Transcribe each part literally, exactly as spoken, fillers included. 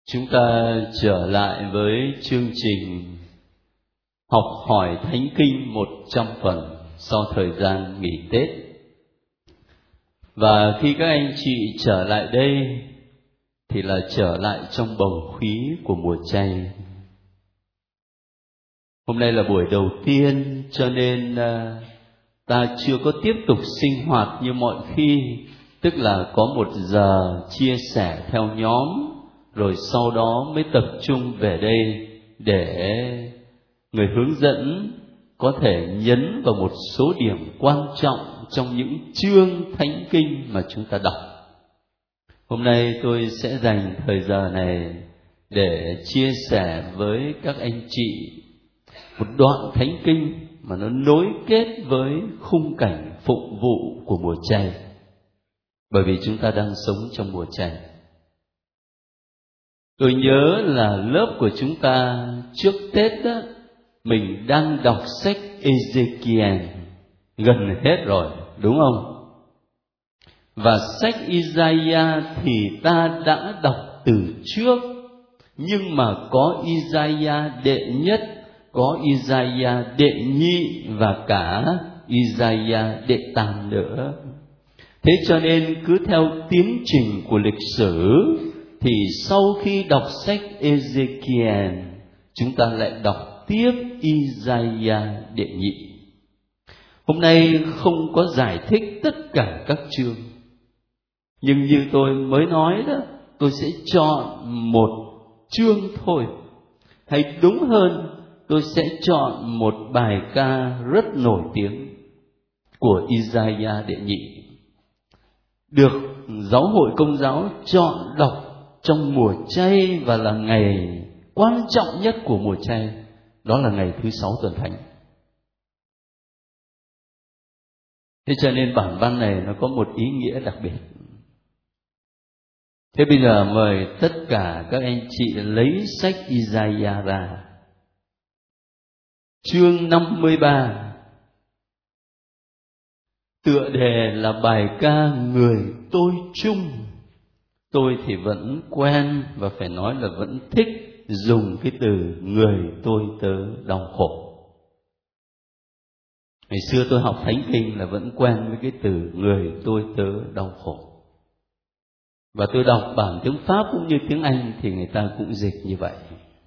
Chúng ta trở lại với chương trình học hỏi Thánh Kinh một trăm phần sau thời gian nghỉ Tết. Và khi các anh chị trở lại đây thì là trở lại trong bầu khí của mùa chay. Hôm nay là buổi đầu tiên cho nên ta chưa có tiếp tục sinh hoạt như mọi khi, tức là có một giờ chia sẻ theo nhóm, rồi sau đó mới tập trung về đây để người hướng dẫn có thể nhấn vào một số điểm quan trọng trong những chương Thánh Kinh mà chúng ta đọc. Hôm nay tôi sẽ dành thời giờ này để chia sẻ với các anh chị một đoạn Thánh Kinh mà nó nối kết với khung cảnh phụng vụ của mùa chay, bởi vì chúng ta đang sống trong mùa chay. Tôi nhớ là lớp của chúng ta trước Tết đó, mình đang đọc sách Ezekiel gần hết rồi, đúng không? Và sách Isaiah thì ta đã đọc từ trước, nhưng mà có Isaiah đệ nhất, có Isaiah đệ nhị và cả Isaiah đệ tam nữa. Thế cho nên cứ theo tiến trình của lịch sử thì sau khi đọc sách Ezekiel, chúng ta lại đọc tiếp Isaiah đệ nhị. Hôm nay không có giải thích tất cả các chương, nhưng như tôi mới nói đó, tôi sẽ chọn một chương thôi, hay đúng hơn, tôi sẽ chọn một bài ca rất nổi tiếng của Isaiah đệ nhị, được Giáo hội Công giáo chọn đọc trong mùa chay và là ngày quan trọng nhất của mùa chay, đó là ngày thứ sáu tuần thánh. Thế cho nên bản văn này nó có một ý nghĩa đặc biệt. Thế bây giờ mời tất cả các anh chị lấy sách Isaiah ra, chương năm mươi ba, tựa đề là bài ca Người tôi chung. Tôi thì vẫn quen và phải nói là vẫn thích dùng cái từ người tôi tớ đau khổ. Ngày xưa tôi học Thánh Kinh là vẫn quen với cái từ người tôi tớ đau khổ. Và tôi đọc bản tiếng Pháp cũng như tiếng Anh thì người ta cũng dịch như vậy.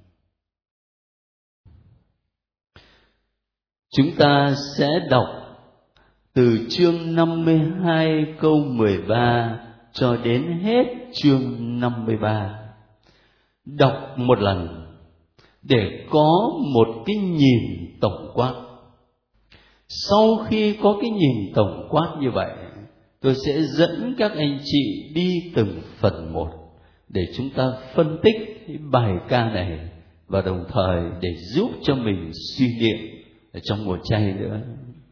Chúng ta sẽ đọc từ chương năm mươi hai câu mười ba cho đến hết chương năm mươi ba. Đọc một lần để có một cái nhìn tổng quát. Sau khi có cái nhìn tổng quát như vậy, tôi sẽ dẫn các anh chị đi từng phần một để chúng ta phân tích cái bài ca này, và đồng thời để giúp cho mình suy niệm ở trong mùa chay nữa.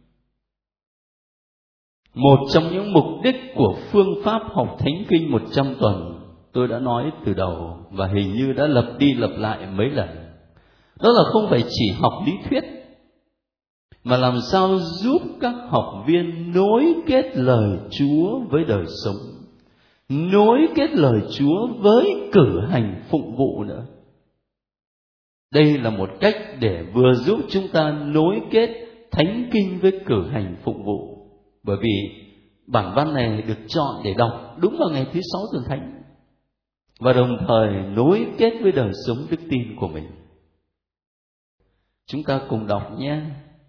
Một trong những mục đích của phương pháp học Thánh Kinh một trăm tuần, tôi đã nói từ đầu và hình như đã lặp đi lặp lại mấy lần, đó là không phải chỉ học lý thuyết, mà làm sao giúp các học viên nối kết lời Chúa với đời sống, nối kết lời Chúa với cử hành phụng vụ nữa. Đây là một cách để vừa giúp chúng ta nối kết Thánh Kinh với cử hành phụng vụ. Bởi vì bản văn này được chọn để đọc đúng vào ngày thứ sáu tuần thánh, và đồng thời nối kết với đời sống đức tin của mình. Chúng ta cùng đọc nhé.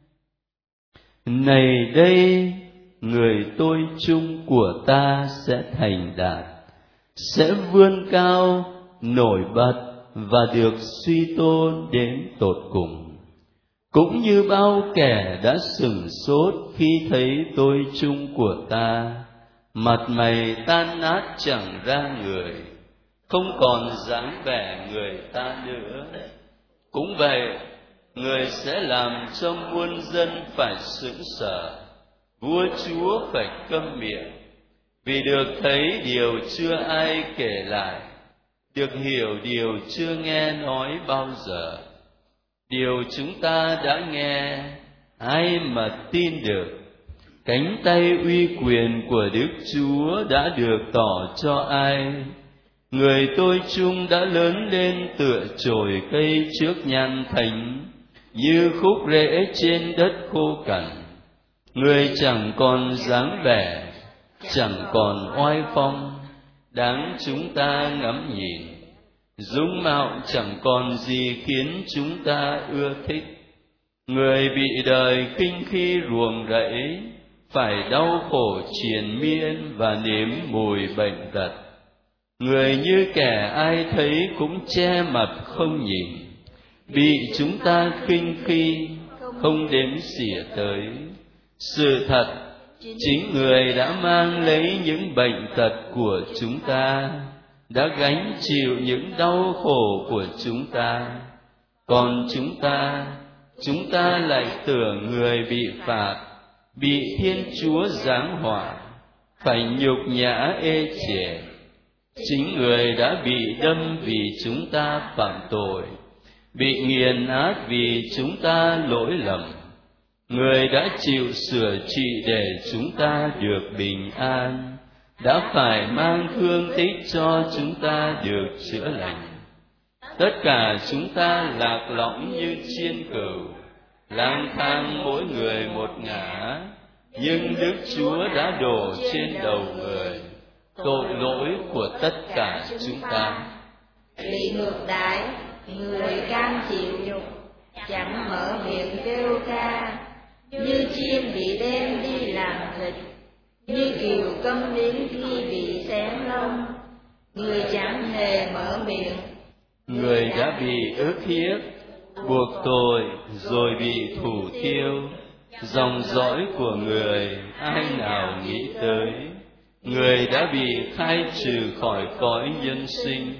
Này đây, người tôi chung của ta sẽ thành đạt, sẽ vươn cao, nổi bật và được suy tôn đến tột cùng. Cũng như bao kẻ đã sửng sốt khi thấy tôi chung của ta, mặt mày tan nát chẳng ra người, không còn dáng vẻ người ta nữa. Cũng vậy, người sẽ làm cho muôn dân phải sững sờ, vua chúa phải câm miệng, vì được thấy điều chưa ai kể lại, được hiểu điều chưa nghe nói bao giờ. Điều chúng ta đã nghe, ai mà tin được? Cánh tay uy quyền của Đức Chúa đã được tỏ cho ai? Người tôi chung đã lớn lên tựa chồi cây trước nhan thánh, như khúc rễ trên đất khô cằn. Người chẳng còn dáng vẻ, chẳng còn oai phong, đáng chúng ta ngắm nhìn. Dung mạo chẳng còn gì khiến chúng ta ưa thích. Người bị đời khinh khi ruồng rẫy, phải đau khổ triền miên và nếm mùi bệnh tật. Người như kẻ ai thấy cũng che mặt không nhìn, bị chúng ta khinh khi không đếm xỉa tới. Sự thật, chính người đã mang lấy những bệnh tật của chúng ta, đã gánh chịu những đau khổ của chúng ta. Còn chúng ta, chúng ta lại tưởng người bị phạt, bị Thiên Chúa giáng họa, phải nhục nhã ê chề. Chính người đã bị đâm vì chúng ta phạm tội, bị nghiền nát vì chúng ta lỗi lầm. Người đã chịu sửa trị để chúng ta được bình an, đã phải mang thương tích cho chúng ta được chữa lành. Tất cả chúng ta lạc lõng như chiên cừu, lang thang mỗi người một ngả, nhưng Đức Chúa đã đổ trên đầu người tội lỗi của tất cả chúng ta. Bị ngược đãi, người cam chịu nhục, chẳng mở miệng kêu ca, như chim bị đem đi làm thịt, như kiều câm nín khi bị xén lông. Người chẳng hề mở miệng. Người đã bị ức hiếp, buộc tội, rồi bị thủ tiêu. Dòng dõi của người ai nào nghĩ tới. Người đã bị khai trừ khỏi cõi nhân sinh,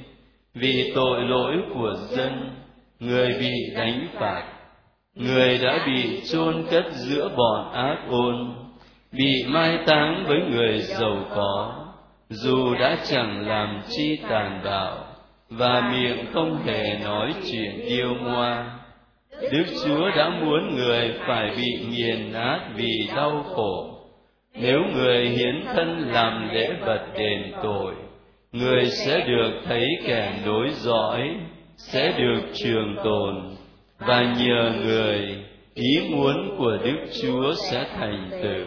vì tội lỗi của dân, người bị đánh phạt. Người đã bị chôn cất giữa bọn ác ôn, bị mai táng với người giàu có, dù đã chẳng làm chi tàn bạo, và miệng không hề nói chuyện điêu ngoa. Đức Chúa đã muốn người phải bị nghiền nát vì đau khổ. Nếu người hiến thân làm lễ vật đền tội, người sẽ được thấy kẻ nối dõi, sẽ được trường tồn, và nhờ người, ý muốn của Đức Chúa sẽ thành tựu.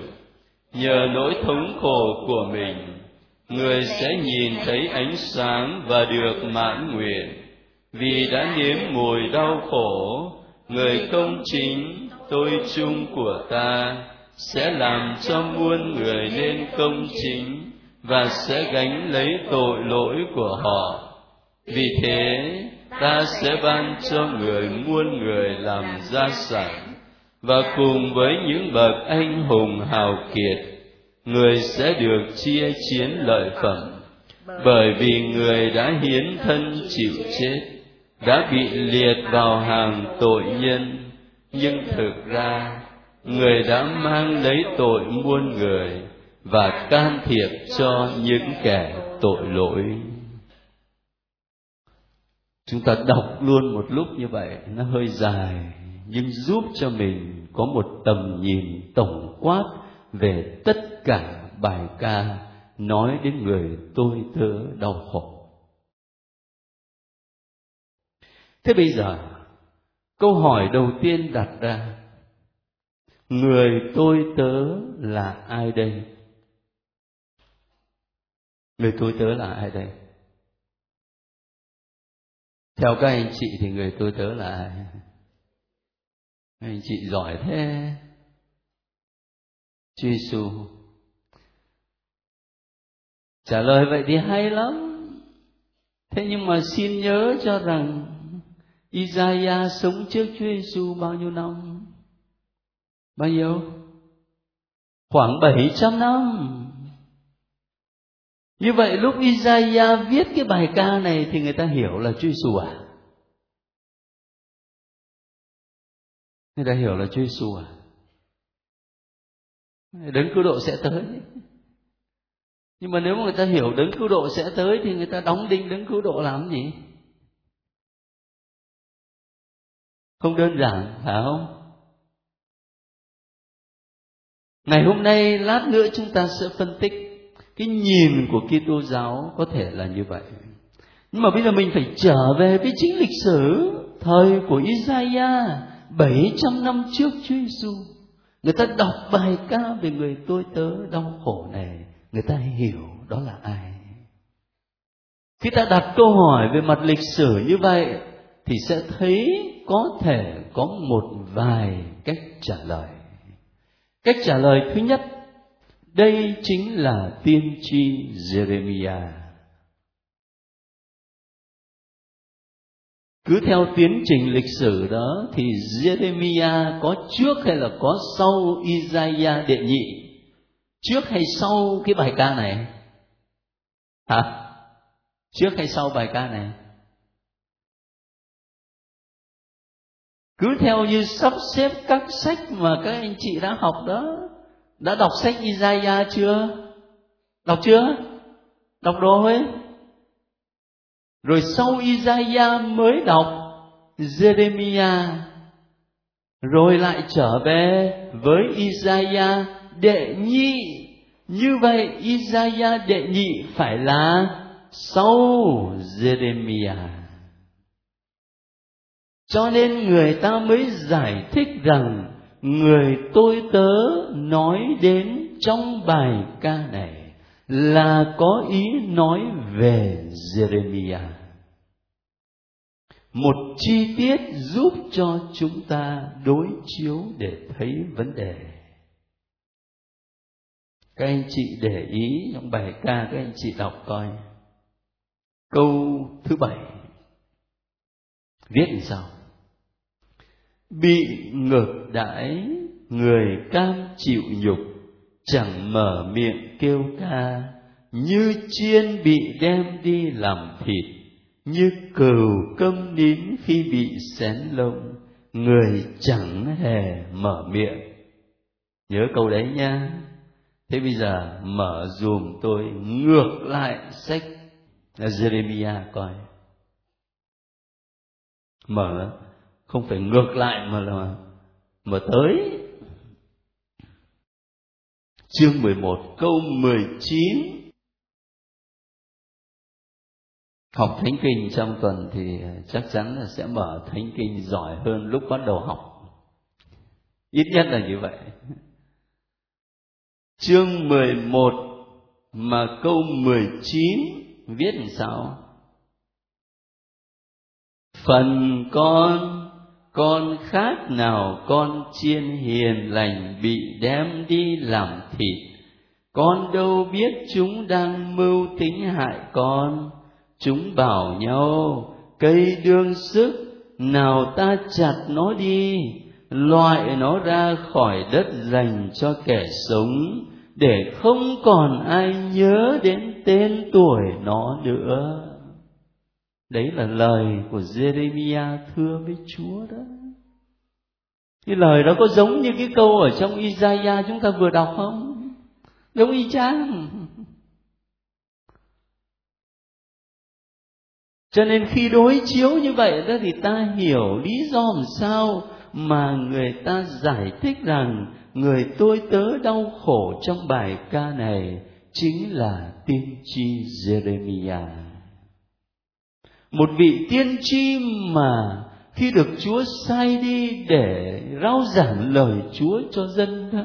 Nhờ nỗi thống khổ của mình, người sẽ nhìn thấy ánh sáng và được mãn nguyện. Vì đã nếm mùi đau khổ, người công chính, tôi chung của ta, sẽ làm cho muôn người nên công chính, và sẽ gánh lấy tội lỗi của họ. Vì thế, ta sẽ ban cho người muôn người làm gia sản, và cùng với những bậc anh hùng hào kiệt, người sẽ được chia chiến lợi phẩm, bởi vì người đã hiến thân chịu chết, đã bị liệt vào hàng tội nhân, nhưng thực ra người đã mang lấy tội muôn người và can thiệp cho những kẻ tội lỗi. Chúng ta đọc luôn một lúc như vậy, nó hơi dài, nhưng giúp cho mình có một tầm nhìn tổng quát về tất cả bài ca nói đến người tôi tớ đau khổ. Thế bây giờ, câu hỏi đầu tiên đặt ra, người tôi tớ là ai đây? Người tôi tớ là ai đây? Theo các anh chị thì người tôi tớ là ai? Các anh chị giỏi thế. Chúa Giêsu. Trả lời vậy thì hay lắm. Thế nhưng mà xin nhớ cho rằng Isaiah sống trước Chúa Giêsu bao nhiêu năm? Bao nhiêu? Khoảng bảy trăm năm. Như vậy lúc Isaiah viết cái bài ca này thì người ta hiểu là Chúa Giêsu à? Người ta hiểu là Chúa Giêsu à? Đấng cứu độ sẽ tới. Nhưng mà nếu mà người ta hiểu đấng cứu độ sẽ tới thì người ta đóng đinh đấng cứu độ làm gì? Không đơn giản, phải không? Ngày hôm nay, lát nữa chúng ta sẽ phân tích cái nhìn của Kitô giáo có thể là như vậy. Nhưng mà bây giờ mình phải trở về với chính lịch sử thời của Isaiah bảy trăm năm trước Chúa Giêsu. Người ta đọc bài ca về người tôi tớ đau khổ này, người ta hiểu đó là ai. Khi ta đặt câu hỏi về mặt lịch sử như vậy thì sẽ thấy có thể có một vài cách trả lời. Cách trả lời thứ nhất, đây chính là tiên tri Jeremiah. Cứ theo tiến trình lịch sử đó thì Jeremiah có trước hay là có sau Isaiah đệ nhị? Trước hay sau cái bài ca này? Hả? Trước hay sau bài ca này? Cứ theo như sắp xếp các sách mà các anh chị đã học đó. Đã đọc sách Isaiah chưa? Đọc chưa? Đọc rồi. Rồi sau Isaiah mới đọc Jeremiah. Rồi lại trở về với Isaiah đệ nhị. Như vậy Isaiah đệ nhị phải là sau Jeremiah. Cho nên người ta mới giải thích rằng người tôi tớ nói đến trong bài ca này là có ý nói về Jeremiah. Một chi tiết giúp cho chúng ta đối chiếu để thấy vấn đề. Các anh chị để ý trong bài ca, các anh chị đọc coi. Câu thứ bảy viết làm sao? Bị ngược đãi, người cam chịu nhục, chẳng mở miệng kêu ca, như chiên bị đem đi làm thịt, như cừu câm nín khi bị xén lông, người chẳng hề mở miệng. Nhớ câu đấy nha. Thế bây giờ mở dùm tôi ngược lại sách Jeremiah coi. Mở không phải ngược lại mà là mở tới chương mười một câu mười chín. Học Thánh Kinh trong tuần thì chắc chắn là sẽ mở Thánh Kinh giỏi hơn lúc bắt đầu học. Ít nhất là như vậy. Chương mười một mà câu mười chín viết làm sao? Phần con, con khác nào con chiên hiền lành bị đem đi làm thịt. Con đâu biết chúng đang mưu tính hại con. Chúng bảo nhau, cây đương sức, nào ta chặt nó đi, loại nó ra khỏi đất dành cho kẻ sống, để không còn ai nhớ đến tên tuổi nó nữa. Đấy là lời của Jeremiah thưa với Chúa đó. Cái lời đó có giống như cái câu ở trong Isaiah chúng ta vừa đọc không? Giống y chang. Cho nên khi đối chiếu như vậy đó thì ta hiểu lý do làm sao mà người ta giải thích rằng người tôi tớ đau khổ trong bài ca này chính là tiên tri Jeremiah. Một vị tiên tri mà khi được Chúa sai đi để rao giảng lời Chúa cho dân đó,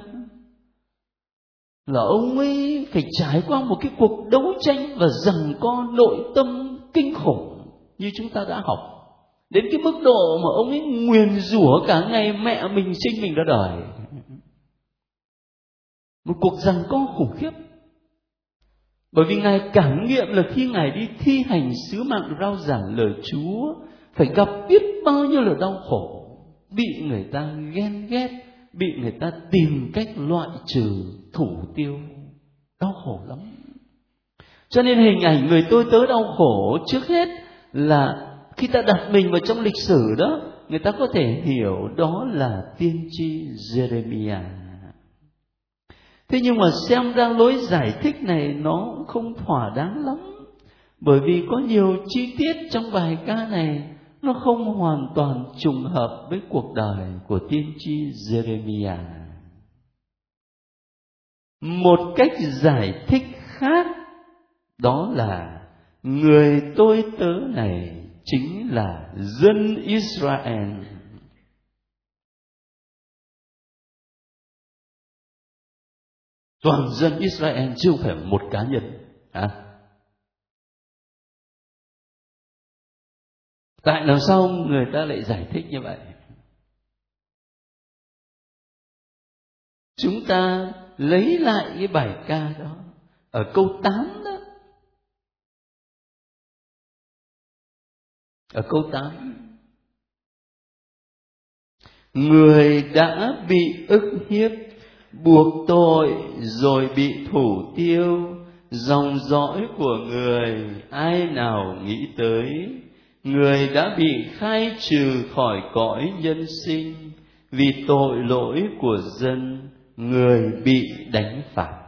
là ông ấy phải trải qua một cái cuộc đấu tranh và giằng co nội tâm kinh khủng như chúng ta đã học. Đến cái mức độ mà ông ấy nguyền rủa cả ngày mẹ mình sinh mình ra đời. Một cuộc giằng co khủng khiếp. Bởi vì Ngài cảm nghiệm là khi Ngài đi thi hành sứ mạng rao giảng lời Chúa, phải gặp biết bao nhiêu là đau khổ, bị người ta ghen ghét, bị người ta tìm cách loại trừ, thủ tiêu, đau khổ lắm. Cho nên hình ảnh người tôi tớ đau khổ trước hết là khi ta đặt mình vào trong lịch sử đó, người ta có thể hiểu đó là tiên tri Jeremiah. Thế nhưng mà xem ra lối giải thích này nó không thỏa đáng lắm, bởi vì có nhiều chi tiết trong bài ca này nó không hoàn toàn trùng hợp với cuộc đời của tiên tri Jeremiah. Một cách giải thích khác đó là người tôi tớ này chính là dân Israel. Toàn dân Israel chứ không phải một cá nhân. À? Tại làm sao người ta lại giải thích như vậy? Chúng ta lấy lại cái bài ca đó ở câu tám đó. Ở câu tám, người đã bị ức hiếp, buộc tội rồi bị thủ tiêu, dòng dõi của người ai nào nghĩ tới. Người đã bị khai trừ khỏi cõi nhân sinh, vì tội lỗi của dân, người bị đánh phạt.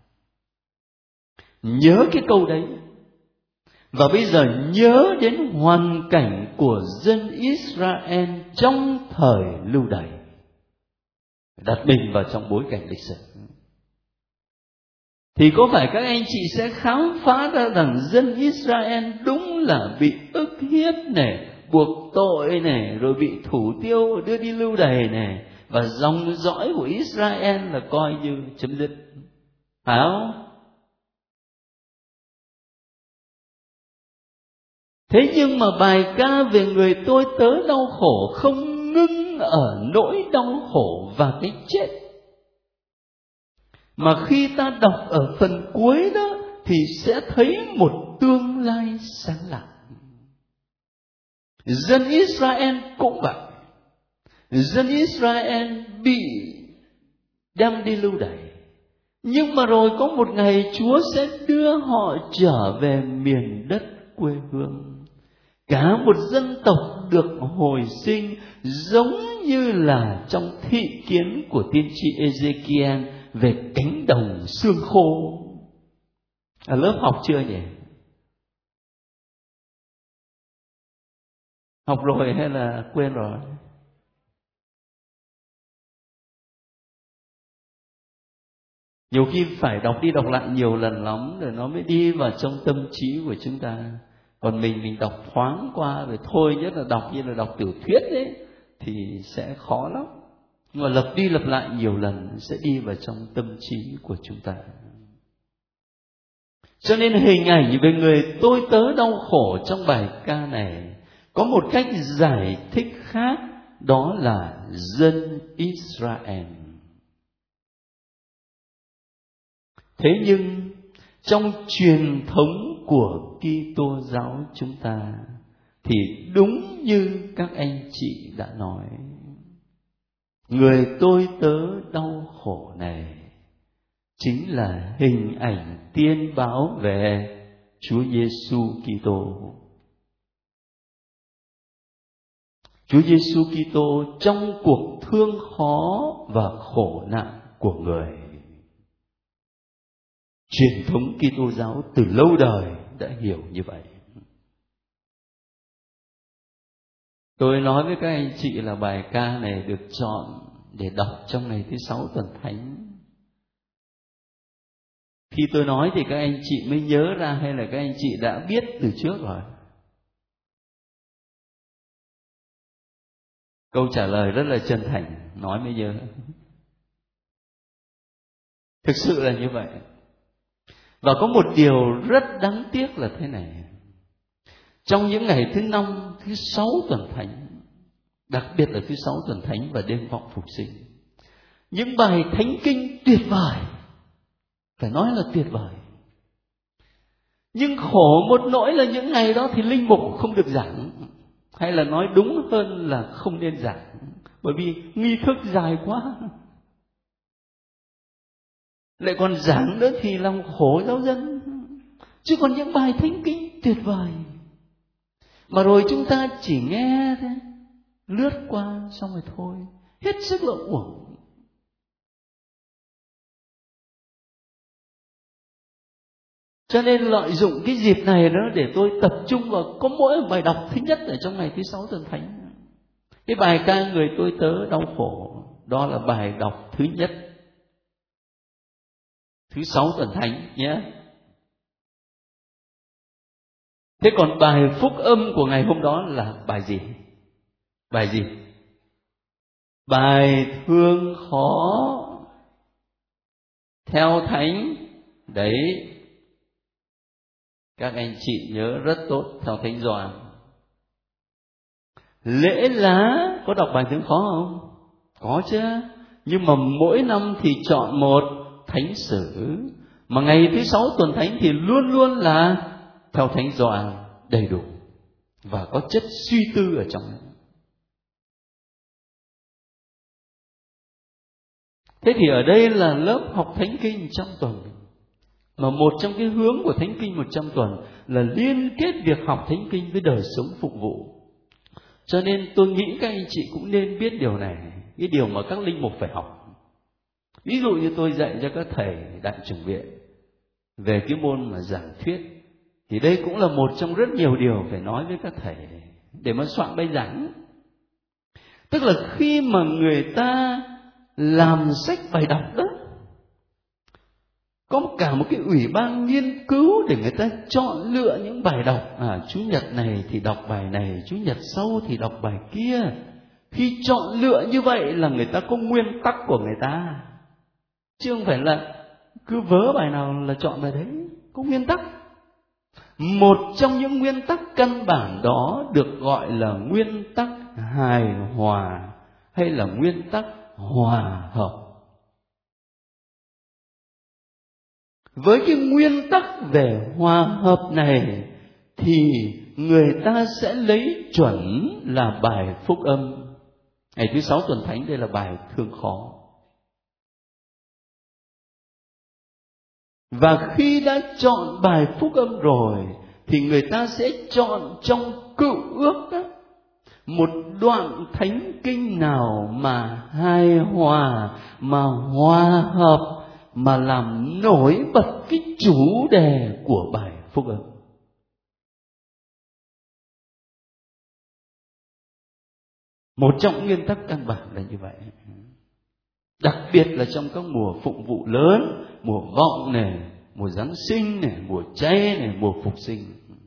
Nhớ cái câu đấy. Và bây giờ nhớ đến hoàn cảnh của dân Israel trong thời lưu đày. Đặt mình vào trong bối cảnh lịch sử. Thì có phải các anh chị sẽ khám phá ra rằng dân Israel đúng là bị ức hiếp này, buộc tội này, rồi bị thủ tiêu đưa đi lưu đày này, và dòng dõi của Israel là coi như chấm dứt. Phải không? Thế nhưng mà bài ca về người tôi tớ đau khổ không ngưng ở nỗi đau khổ và cái chết. Mà khi ta đọc ở phần cuối đó thì sẽ thấy một tương lai sáng lạng. Dân Israel cũng vậy. Dân Israel bị đem đi lưu đày. Nhưng mà rồi có một ngày Chúa sẽ đưa họ trở về miền đất quê hương. Cả một dân tộc được hồi sinh, giống như là trong thị kiến của tiên tri Ezekiel về cánh đồng xương khô. Ở lớp học chưa nhỉ? Học rồi hay là quên rồi? Nhiều khi phải đọc đi đọc lại nhiều lần lắm rồi nó mới đi vào trong tâm trí của chúng ta. Còn mình mình đọc thoáng qua rồi thôi, nhất là đọc như là đọc tiểu thuyết ấy, thì sẽ khó lắm. Nhưng mà lặp đi lặp lại nhiều lần sẽ đi vào trong tâm trí của chúng ta. Cho nên hình ảnh về người tôi tớ đau khổ trong bài ca này có một cách giải thích khác, đó là dân Israel. Thế nhưng trong truyền thống của Kitô giáo chúng ta thì đúng như các anh chị đã nói, người tôi tớ đau khổ này chính là hình ảnh tiên báo về Chúa Giêsu Kitô. Chúa Giêsu Kitô trong cuộc thương khó và khổ nạn của người. Truyền thống Kitô giáo từ lâu đời đã hiểu như vậy. Tôi nói với các anh chị là bài ca này được chọn để đọc trong ngày thứ sáu tuần thánh. Khi tôi nói thì các anh chị mới nhớ ra, hay là các anh chị đã biết từ trước rồi? Câu trả lời rất là chân thành, nói mới nhớ. Thực sự là như vậy. Và có một điều rất đáng tiếc là thế này. Trong những ngày thứ năm, thứ sáu tuần thánh, đặc biệt là thứ sáu tuần thánh và đêm vọng phục sinh, những bài thánh kinh tuyệt vời, phải nói là tuyệt vời. Nhưng khổ một nỗi là những ngày đó thì linh mục không được giảng, hay là nói đúng hơn là không nên giảng, bởi vì nghi thức dài quá. Lại còn giảng nữa thì làm khổ giáo dân. Chứ còn những bài thánh kinh tuyệt vời mà rồi chúng ta chỉ nghe thế, lướt qua xong rồi thôi, hết sức là uổng. Cho nên lợi dụng cái dịp này đó để tôi tập trung vào có mỗi bài đọc thứ nhất ở trong ngày thứ sáu tuần thánh. Cái bài ca người tôi tớ đau khổ, đó là bài đọc thứ nhất thứ sáu tuần thánh nhé. Thế còn bài phúc âm của ngày hôm đó là bài gì? Bài gì? Bài thương khó. Theo Thánh, đấy, các anh chị nhớ rất tốt, theo Thánh Gioan. Lễ lá có đọc bài thương khó không? Có chứ. Nhưng mà mỗi năm thì chọn một thánh sử. Mà ngày thứ sáu tuần thánh thì luôn luôn là theo Thánh Gioan đầy đủ và có chất suy tư ở trong đó. Thế thì ở đây là lớp học Thánh Kinh trong tuần. Mà một trong cái hướng của Thánh Kinh một trăm tuần là liên kết việc học Thánh Kinh với đời sống phục vụ. Cho nên tôi nghĩ các anh chị cũng nên biết điều này, cái điều mà các linh mục phải học. Ví dụ như tôi dạy cho các thầy đại chủng viện về cái môn mà giảng thuyết, thì đây cũng là một trong rất nhiều điều phải nói với các thầy để mà soạn bài giảng. Tức là khi mà người ta làm sách bài đọc đó, có cả một cái ủy ban nghiên cứu để người ta chọn lựa những bài đọc. À, Chủ nhật này thì đọc bài này, Chủ nhật sau thì đọc bài kia. Khi chọn lựa như vậy là người ta có nguyên tắc của người ta, chứ không phải là cứ vớ bài nào là chọn bài đấy. Có nguyên tắc. Một trong những nguyên tắc căn bản đó được gọi là nguyên tắc hài hòa hay là nguyên tắc hòa hợp. Với cái nguyên tắc về hòa hợp này thì người ta sẽ lấy chuẩn là bài phúc âm. Ngày thứ sáu tuần thánh đây là bài thương khó. Và khi đã chọn bài phúc âm rồi thì người ta sẽ chọn trong Cựu Ước đó, một đoạn thánh kinh nào mà hài hòa, mà hòa hợp, mà làm nổi bật cái chủ đề của bài phúc âm. Một trong nguyên tắc căn bản là như vậy. Đặc biệt là trong các mùa phụng vụ lớn, mùa vọng này, mùa Giáng sinh này, mùa chay này, mùa phục sinh.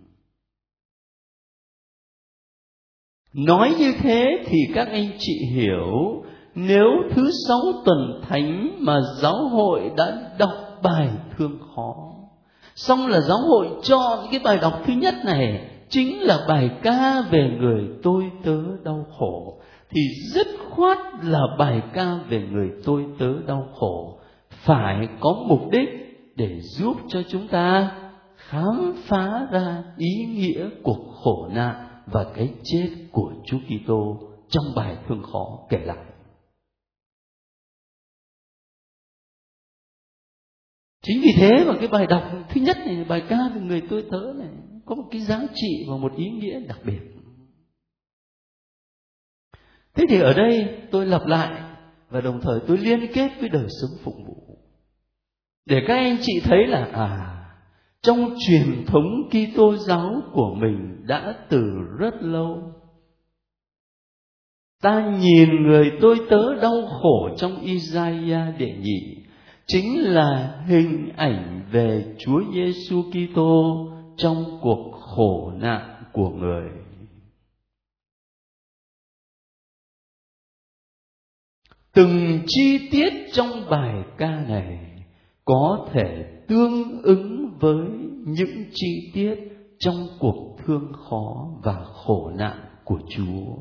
Nói như thế thì các anh chị hiểu, nếu thứ sáu tuần thánh mà giáo hội đã đọc bài thương khó, xong là giáo hội chọn cái bài đọc thứ nhất này chính là bài ca về người tôi tớ đau khổ, thì dứt khoát là bài ca về người tôi tớ đau khổ phải có mục đích để giúp cho chúng ta khám phá ra ý nghĩa của khổ nạn và cái chết của Chúa Kitô trong bài thương khó kể lại. Chính vì thế mà cái bài đọc thứ nhất này, bài ca về người tôi tớ này, có một cái giá trị và một ý nghĩa đặc biệt. Thế thì ở đây tôi lặp lại và đồng thời tôi liên kết với đời sống phục vụ, để các anh chị thấy là à, trong truyền thống Kitô giáo của mình đã từ rất lâu, ta nhìn người tôi tớ đau khổ trong Isaiah đệ nhị chính là hình ảnh về Chúa Giêsu Kitô trong cuộc khổ nạn của người. Từng chi tiết trong bài ca này có thể tương ứng với những chi tiết trong cuộc thương khó và khổ nạn của Chúa.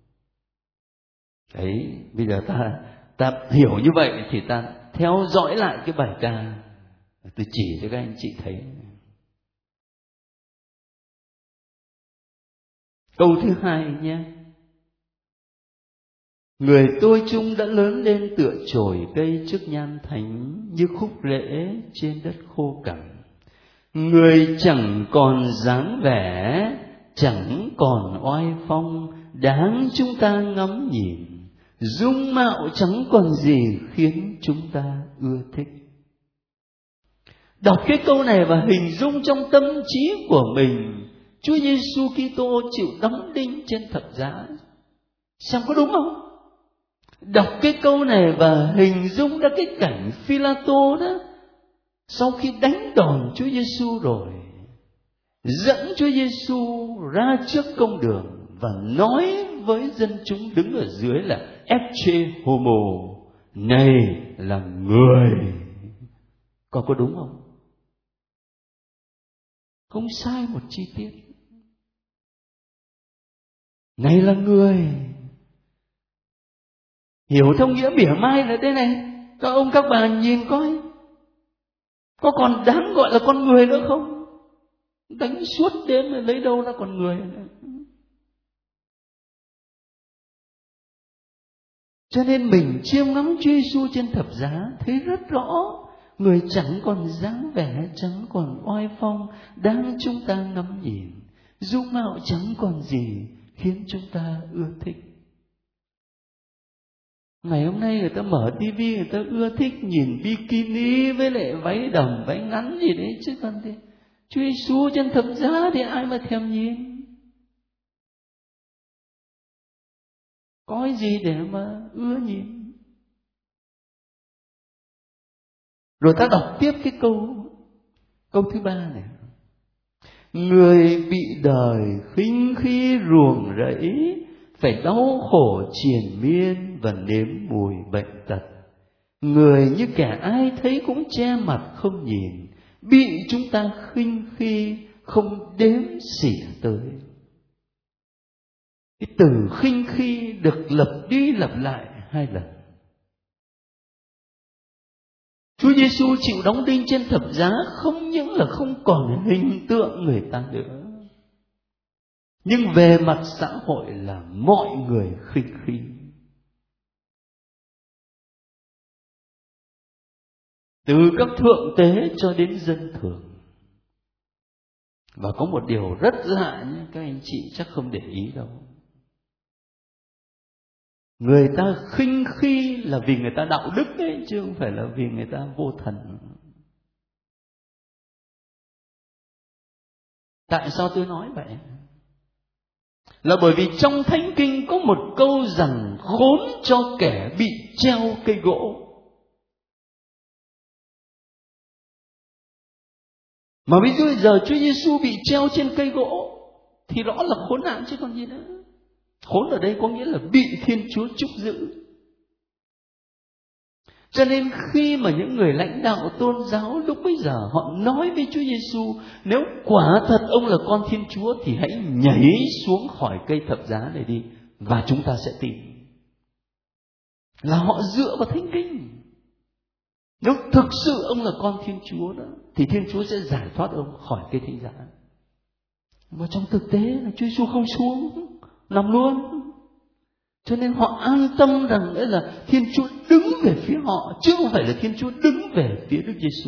Đấy, bây giờ ta ta hiểu như vậy thì ta theo dõi lại cái bài ca. Tôi chỉ cho các anh chị thấy. Câu thứ hai nhé. Người tôi chung đã lớn lên tựa chồi cây trước nhan thánh, như khúc rễ trên đất khô cằn. Người chẳng còn dáng vẻ, chẳng còn oai phong, đáng chúng ta ngắm nhìn. Dung mạo chẳng còn gì khiến chúng ta ưa thích. Đọc cái câu này và hình dung trong tâm trí của mình Chúa Giêsu Kitô chịu đóng đinh trên thập giá, xem có đúng không? Đọc cái câu này và hình dung ra cái cảnh Phi-la-tô đó, sau khi đánh đòn Chúa Giêsu rồi dẫn Chúa Giêsu ra trước công đường và nói với dân chúng đứng ở dưới là Ecce homo, này là người. Có có đúng không? Không sai một chi tiết. Này là người. Hiểu theo nghĩa mỉa mai là thế này. Các ông các bà nhìn coi, có còn đáng gọi là con người nữa không? Đánh suốt đêm rồi lấy đâu ra con người nữa. Cho nên mình chiêm ngắm Chúa Giêsu trên thập giá thấy rất rõ, người chẳng còn dáng vẻ, chẳng còn oai phong đang chúng ta ngắm nhìn, dung mạo chẳng còn gì khiến chúng ta ưa thích. Ngày hôm nay người ta mở tivi, người ta ưa thích nhìn bikini với lại váy đầm, váy ngắn gì đấy, chứ còn thì Chúa Giêsu trên thập giá thì ai mà thèm nhìn. Có gì để mà ưa nhìn. Rồi ta đọc tiếp cái câu câu thứ ba này. Người bị đời khinh khi ruồng rẫy, phải đau khổ triền miên và nếm mùi bệnh tật. Người như kẻ ai thấy cũng che mặt không nhìn, bị chúng ta khinh khi không đếm xỉa tới. Cái từ khinh khi được lặp đi lặp lại hai lần. Chúa Giêsu chịu đóng đinh trên thập giá không những là không còn hình tượng người ta nữa, nhưng về mặt xã hội là mọi người khinh khi. Từ các thượng tế cho đến dân thường. Và có một điều rất lạ nhé, các anh chị chắc không để ý đâu. Người ta khinh khi là vì người ta đạo đức đấy, chứ không phải là vì người ta vô thần. Tại sao tôi nói vậy? Là bởi vì trong Thánh Kinh có một câu rằng khốn cho kẻ bị treo cây gỗ. Mà ví dụ giờ Chúa Giêsu bị treo trên cây gỗ thì rõ là khốn nạn chứ còn gì nữa. Khốn ở đây có nghĩa là bị Thiên Chúa trúc giữ. Cho nên khi mà những người lãnh đạo tôn giáo lúc bấy giờ họ nói với Chúa Giêsu, nếu quả thật ông là con Thiên Chúa thì hãy nhảy xuống khỏi cây thập giá này đi và chúng ta sẽ tin. Là họ dựa vào Thánh Kinh. Nếu thực sự ông là con Thiên Chúa đó thì Thiên Chúa sẽ giải thoát ông khỏi cây thánh giá. Mà trong thực tế là Chúa Giêsu không xuống, nằm luôn. Cho nên họ an tâm rằng đấy là Thiên Chúa đứng về phía họ, chứ không phải là Thiên Chúa đứng về phía Đức Giêsu.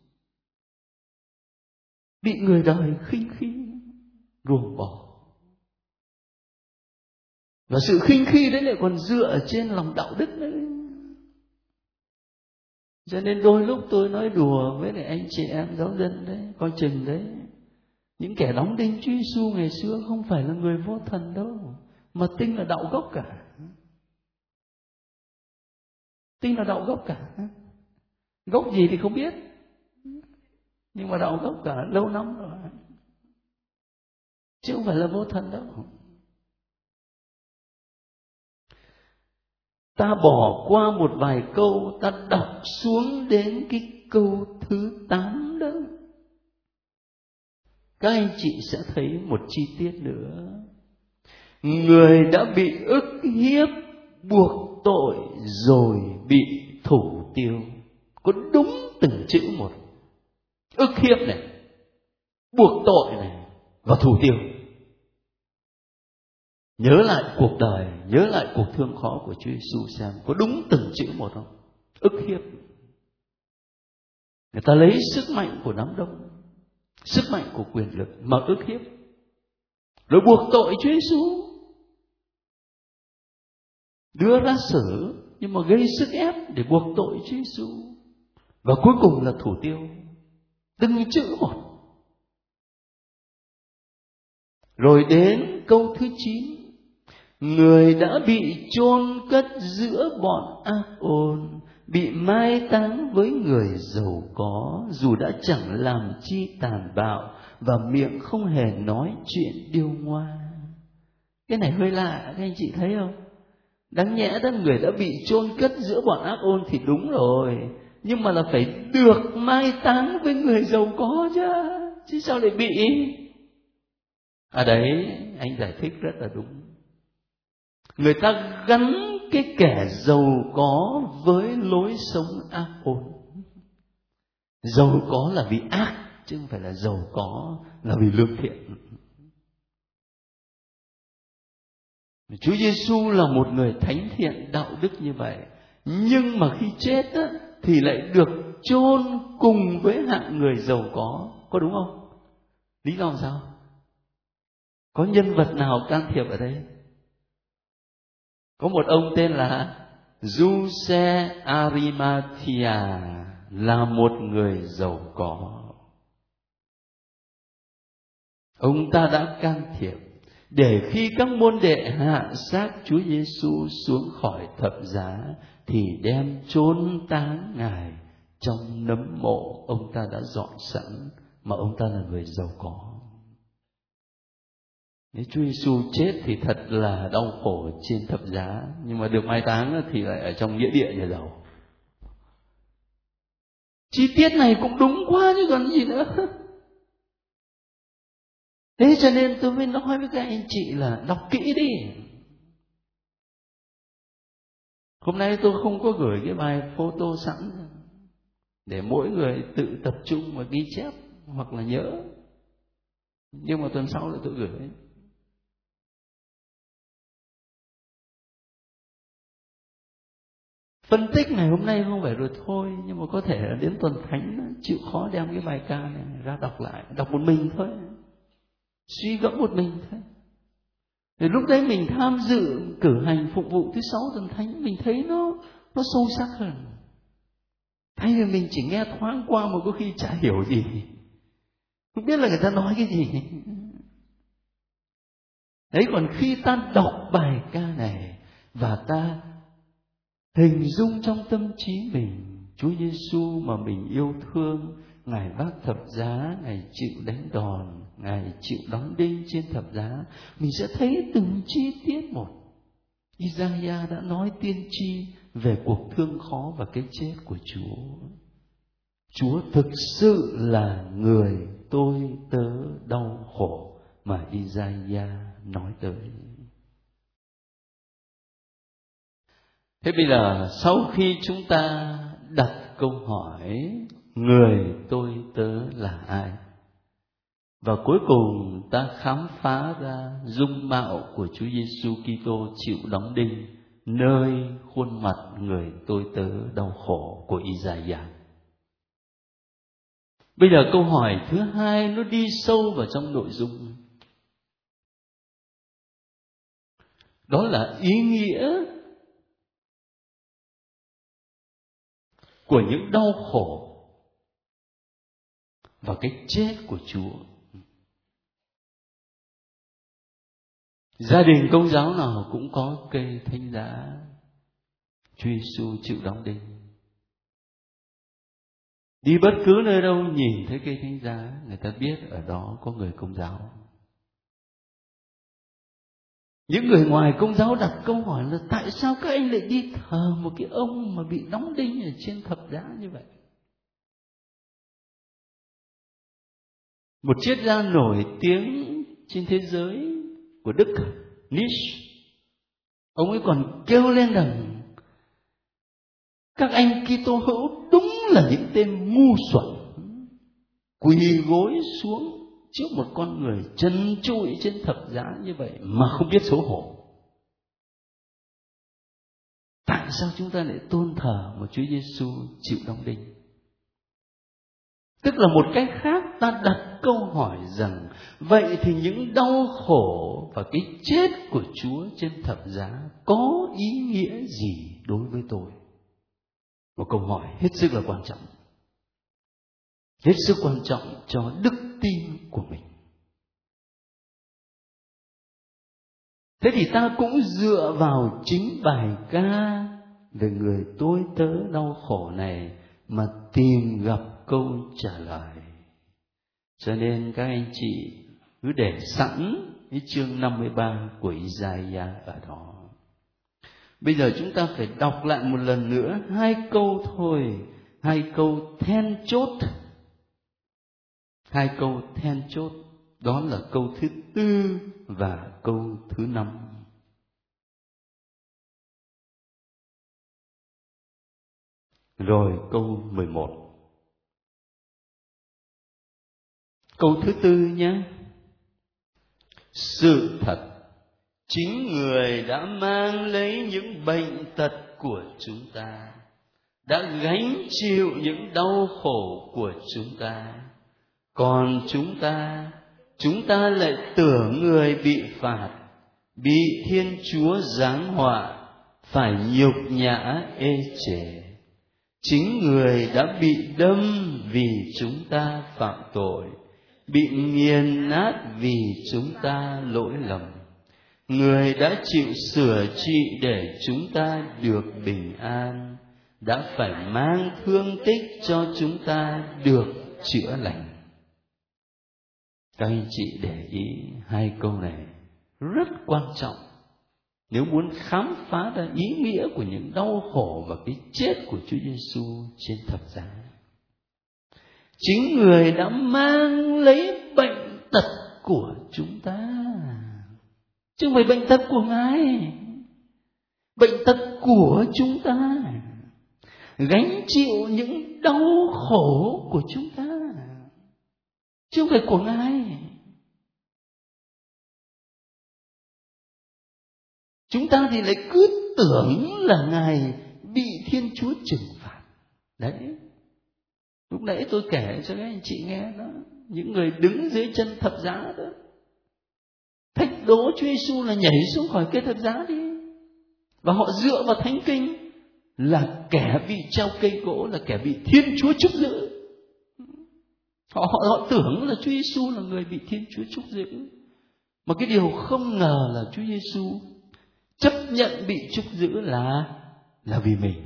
Bị người đời khinh khi, ruồng bỏ. Và sự khinh khi đấy lại còn dựa ở trên lòng đạo đức đấy. Cho nên đôi lúc tôi nói đùa với lại anh chị em giáo dân đấy, coi chừng đấy. Những kẻ đóng đinh Chúa Giêsu ngày xưa không phải là người vô thần đâu, mà tin là đạo gốc cả. Tin là đạo gốc cả. Gốc gì thì không biết, nhưng mà đạo gốc cả lâu lắm rồi, chứ không phải là vô thần đâu. Ta bỏ qua một vài câu, ta đọc xuống đến cái câu thứ tám đó. Các anh chị sẽ thấy một chi tiết nữa. Người đã bị ức hiếp, buộc tội rồi bị thủ tiêu. Có đúng từng chữ một. Ức hiếp này, buộc tội này và thủ tiêu. Nhớ lại cuộc đời, nhớ lại cuộc thương khó của Chúa Giêsu xem có đúng từng chữ một không? Ức hiếp. Người ta lấy sức mạnh của đám đông, sức mạnh của quyền lực mà ức hiếp, rồi buộc tội Chúa Giêsu, đưa ra xử nhưng mà gây sức ép để buộc tội Chúa Giêsu, và cuối cùng là thủ tiêu. Từng chữ một. Rồi đến câu thứ chín. Người đã bị chôn cất giữa bọn ác ôn bị mai táng với người giàu có, dù đã chẳng làm chi tàn bạo và miệng không hề nói chuyện điêu ngoa. Cái này hơi lạ, các anh chị thấy không? Đáng nhẽ đó người đã bị chôn cất giữa bọn ác ôn thì đúng rồi, nhưng mà là phải được mai táng với người giàu có chứ, chứ sao lại bị? À đấy, anh giải thích rất là đúng. Người ta gắn cái kẻ giàu có với lối sống ác ôn. Giàu có là vì ác, chứ không phải là giàu có là vì lương thiện. Chúa Giêsu là một người thánh thiện đạo đức như vậy, nhưng mà khi chết á, thì lại được chôn cùng với hạng người giàu có, có đúng không? Lý do sao? Có nhân vật nào can thiệp ở đây? Có một ông tên là Giuse Arimathea, là một người giàu có. Ông ta đã can thiệp để khi các môn đệ hạ xác Chúa Giêsu xuống khỏi thập giá thì đem chôn táng Ngài trong nấm mộ ông ta đã dọn sẵn, mà ông ta là người giàu có. Nếu Chúa Giêsu chết thì thật là đau khổ trên thập giá, nhưng mà được mai táng thì lại ở trong nghĩa địa nhà giàu. Chi tiết này cũng đúng quá chứ còn gì nữa. Thế cho nên tôi mới nói với các anh chị là đọc kỹ đi. Hôm nay tôi không có gửi cái bài photo sẵn để mỗi người tự tập trung và ghi chép hoặc là nhớ, nhưng mà tuần sau lại tôi gửi. Phân tích này hôm nay không phải rồi thôi, nhưng mà có thể là đến tuần thánh chịu khó đem cái bài ca này ra đọc lại, đọc một mình thôi, suy gẫm một mình thôi. Thì lúc đấy mình tham dự cử hành phục vụ thứ sáu tuần thánh, mình thấy nó nó sâu sắc hơn. Thay vì mình chỉ nghe thoáng qua mà có khi chả hiểu gì, không biết là người ta nói cái gì. Đấy, còn khi ta đọc bài ca này và ta hình dung trong tâm trí mình Chúa Giêsu mà mình yêu thương, Ngài vác thập giá, Ngài chịu đánh đòn, Ngài chịu đóng đinh trên thập giá, mình sẽ thấy từng chi tiết một. Isaiah đã nói tiên tri về cuộc thương khó và cái chết của Chúa. Chúa thực sự là người tôi tớ đau khổ mà Isaiah nói tới. Thế bây giờ sau khi chúng ta đặt câu hỏi người tôi tớ là ai, và cuối cùng ta khám phá ra dung mạo của Chúa Giêsu Kitô chịu đóng đinh nơi khuôn mặt người tôi tớ đau khổ của Isaiah. Bây giờ câu hỏi thứ hai nó đi sâu vào trong nội dung. Đó là ý nghĩa của những đau khổ và cái chết của Chúa. Gia đình Công giáo nào cũng có cây thánh giá Chúa Giêsu chịu đóng đinh. Đi bất cứ nơi đâu nhìn thấy cây thánh giá, người ta biết ở đó có người Công giáo. Những người ngoài Công giáo đặt câu hỏi là tại sao các anh lại đi thờ một cái ông mà bị đóng đinh ở trên thập giá như vậy? Một triết gia nổi tiếng trên thế giới của Đức, Nietzsche, ông ấy còn kêu lên rằng các anh Kitô hữu đúng là những tên ngu xuẩn, quỳ gối xuống trước một con người trần trụi trên thập giá như vậy mà không biết xấu hổ. Tại sao chúng ta lại tôn thờ một Chúa Giêsu chịu đóng đinh? Tức là một cách khác, ta đặt câu hỏi rằng vậy thì những đau khổ và cái chết của Chúa trên thập giá có ý nghĩa gì đối với tôi? Một câu hỏi hết sức là quan trọng, hết sức quan trọng cho đức tin của mình. Thế thì ta cũng dựa vào chính bài ca về người tôi tớ đau khổ này mà tìm gặp câu trả lời. Cho nên các anh chị cứ để sẵn cái chương năm mươi ba của Isaiah ở đó. Bây giờ chúng ta phải đọc lại một lần nữa hai câu thôi, hai câu then chốt. Hai câu then chốt, đó là câu thứ tư và câu thứ năm. Rồi câu mười một. Câu thứ tư nhé. Sự thật, chính người đã mang lấy những bệnh tật của chúng ta, đã gánh chịu những đau khổ của chúng ta. Còn chúng ta, chúng ta lại tưởng người bị phạt, bị Thiên Chúa giáng họa, phải nhục nhã ê chề. Chính người đã bị đâm vì chúng ta phạm tội, bị nghiền nát vì chúng ta lỗi lầm. Người đã chịu sửa trị để chúng ta được bình an, đã phải mang thương tích cho chúng ta được chữa lành. Các anh chị để ý hai câu này rất quan trọng nếu muốn khám phá ra ý nghĩa của những đau khổ và cái chết của Chúa Giêsu trên thập giá. Chính người đã mang lấy bệnh tật của chúng ta, chứ không phải bệnh tật của Ngài. Bệnh tật của chúng ta, gánh chịu những đau khổ của chúng ta, chứ không phải của Ngài. Chúng ta thì lại cứ tưởng là Ngài bị Thiên Chúa trừng phạt. Đấy, lúc nãy tôi kể cho các anh chị nghe đó, những người đứng dưới chân thập giá đó, thách đố Chúa Giêsu là nhảy xuống khỏi cây thập giá đi, và họ dựa vào thánh kinh là kẻ bị treo cây gỗ, là kẻ bị Thiên Chúa trúc giữ. Họ, họ, họ tưởng là Chúa Giêsu là người bị Thiên Chúa trúc giữ, mà cái điều không ngờ là Chúa Giêsu chấp nhận bị trúc giữ là là vì mình,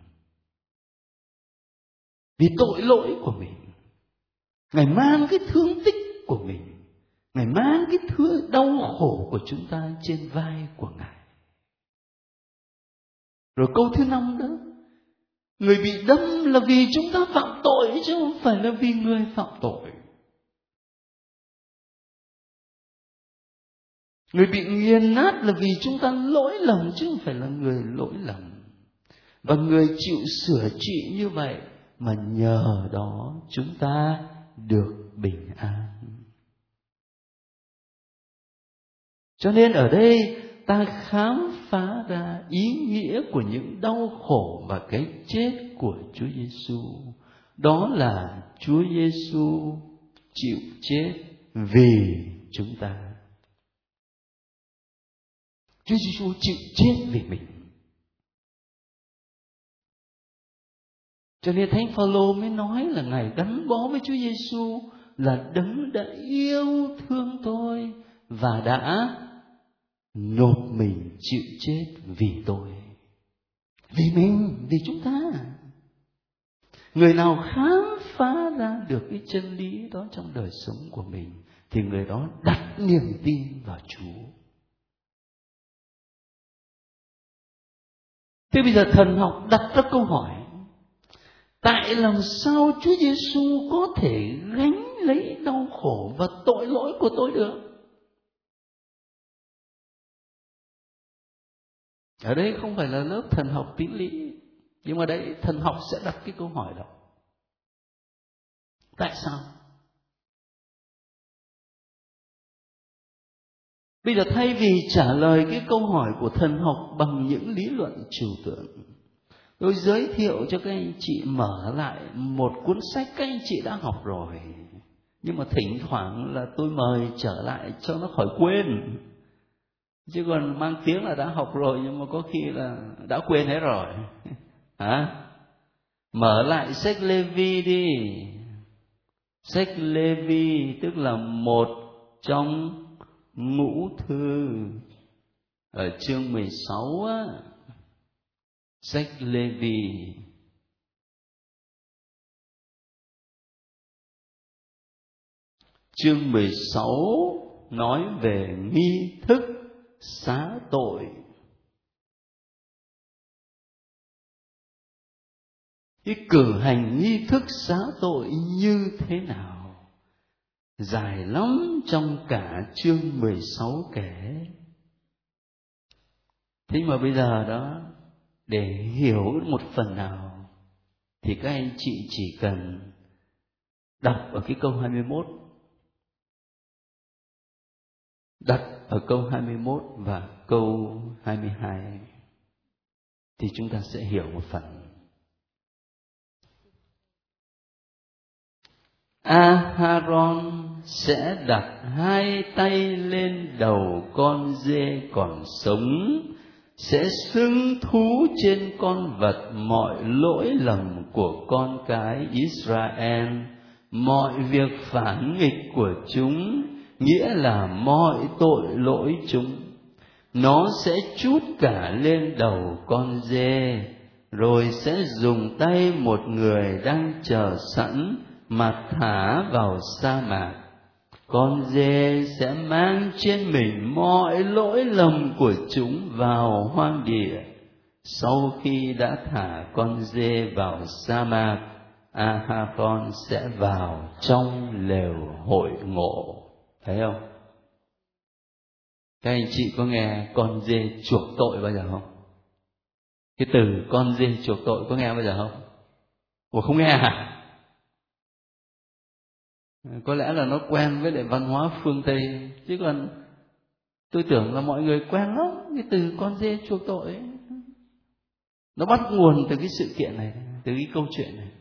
vì tội lỗi của mình. Ngài mang cái thương tích của mình, Ngài mang cái thương đau khổ của chúng ta trên vai của Ngài. Rồi câu thứ năm đó, người bị đâm là vì chúng ta phạm tội, chứ không phải là vì người phạm tội. Người bị nghiền nát là vì chúng ta lỗi lầm, chứ không phải là người lỗi lầm. Và người chịu sửa trị như vậy mà nhờ đó chúng ta được bình an. Cho nên ở đây ta khám phá ra ý nghĩa của những đau khổ và cái chết của Chúa Giêsu. Đó là Chúa Giêsu chịu chết vì chúng ta. Chúa Giêsu chịu chết vì mình. Cho nên Thánh Phaolô mới nói là Ngài gắn bó với Chúa Giêsu là đấng đã yêu thương tôi và đã nộp mình chịu chết vì tôi. Vì mình, vì chúng ta. Người nào khám phá ra được cái chân lý đó trong đời sống của mình thì người đó đặt niềm tin vào Chúa. Thế bây giờ thần học đặt ra câu hỏi, tại làm sao Chúa Giêsu có thể gánh lấy đau khổ và tội lỗi của tôi được? Ở đây không phải là lớp thần học tín lý, nhưng mà đấy thần học sẽ đặt cái câu hỏi đó. Tại sao? Bây giờ thay vì trả lời cái câu hỏi của thần học bằng những lý luận trừu tượng, tôi giới thiệu cho các anh chị mở lại một cuốn sách các anh chị đã học rồi, nhưng mà thỉnh thoảng là tôi mời trở lại cho nó khỏi quên. Chứ còn mang tiếng là đã học rồi nhưng mà có khi là đã quên hết rồi. Hả? Mở lại sách Lê-vi đi. Sách Lê-vi tức là một trong ngũ thư ở chương mười sáu á. Sách Lê-vi chương mười sáu nói về nghi thức xá tội. Cái cử hành nghi thức xá tội như thế nào? Dài lắm trong cả chương mười sáu kể. Thế mà bây giờ đó, để hiểu một phần nào thì các anh chị chỉ cần đọc ở cái câu hai mươi mốt. Đặt ở câu hai mươi mốt và câu hai mươi hai thì chúng ta sẽ hiểu một phần. A-ha-ron sẽ đặt hai tay lên đầu con dê còn sống, sẽ xưng thú trên con vật mọi lỗi lầm của con cái Israel, mọi việc phản nghịch của chúng, nghĩa là mọi tội lỗi chúng. Nó sẽ trút cả lên đầu con dê, rồi sẽ dùng tay một người đang chờ sẵn mà thả vào sa mạc. Con dê sẽ mang trên mình mọi lỗi lầm của chúng vào hoang địa. Sau khi đã thả con dê vào sa mạc, A-ha-ron sẽ vào trong lều hội ngộ. Thấy không? Các anh chị có nghe con dê chuộc tội bao giờ không? Cái từ con dê chuộc tội có nghe bao giờ không? Ủa không nghe hả? Có lẽ là nó quen với lại văn hóa phương Tây, chứ còn tôi tưởng là mọi người quen lắm cái từ con dê chuộc tội ấy. Nó bắt nguồn từ cái sự kiện này, từ cái câu chuyện này.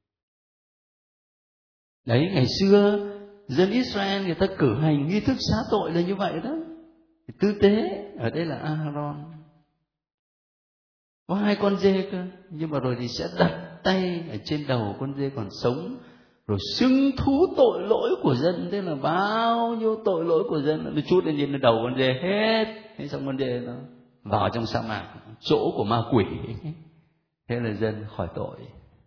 Đấy, ngày xưa dân Israel người ta cử hành nghi thức xá tội là như vậy đó. Tư tế ở đây là A-ha-ron, có hai con dê cơ, nhưng mà rồi thì sẽ đặt tay ở trên đầu con dê còn sống, rồi xưng thú tội lỗi của dân. Thế là bao nhiêu tội lỗi của dân nó chút lên trên đầu con dê hết. Thế xong con dê nó vào trong sa mạc, chỗ của ma quỷ. Thế là dân khỏi tội.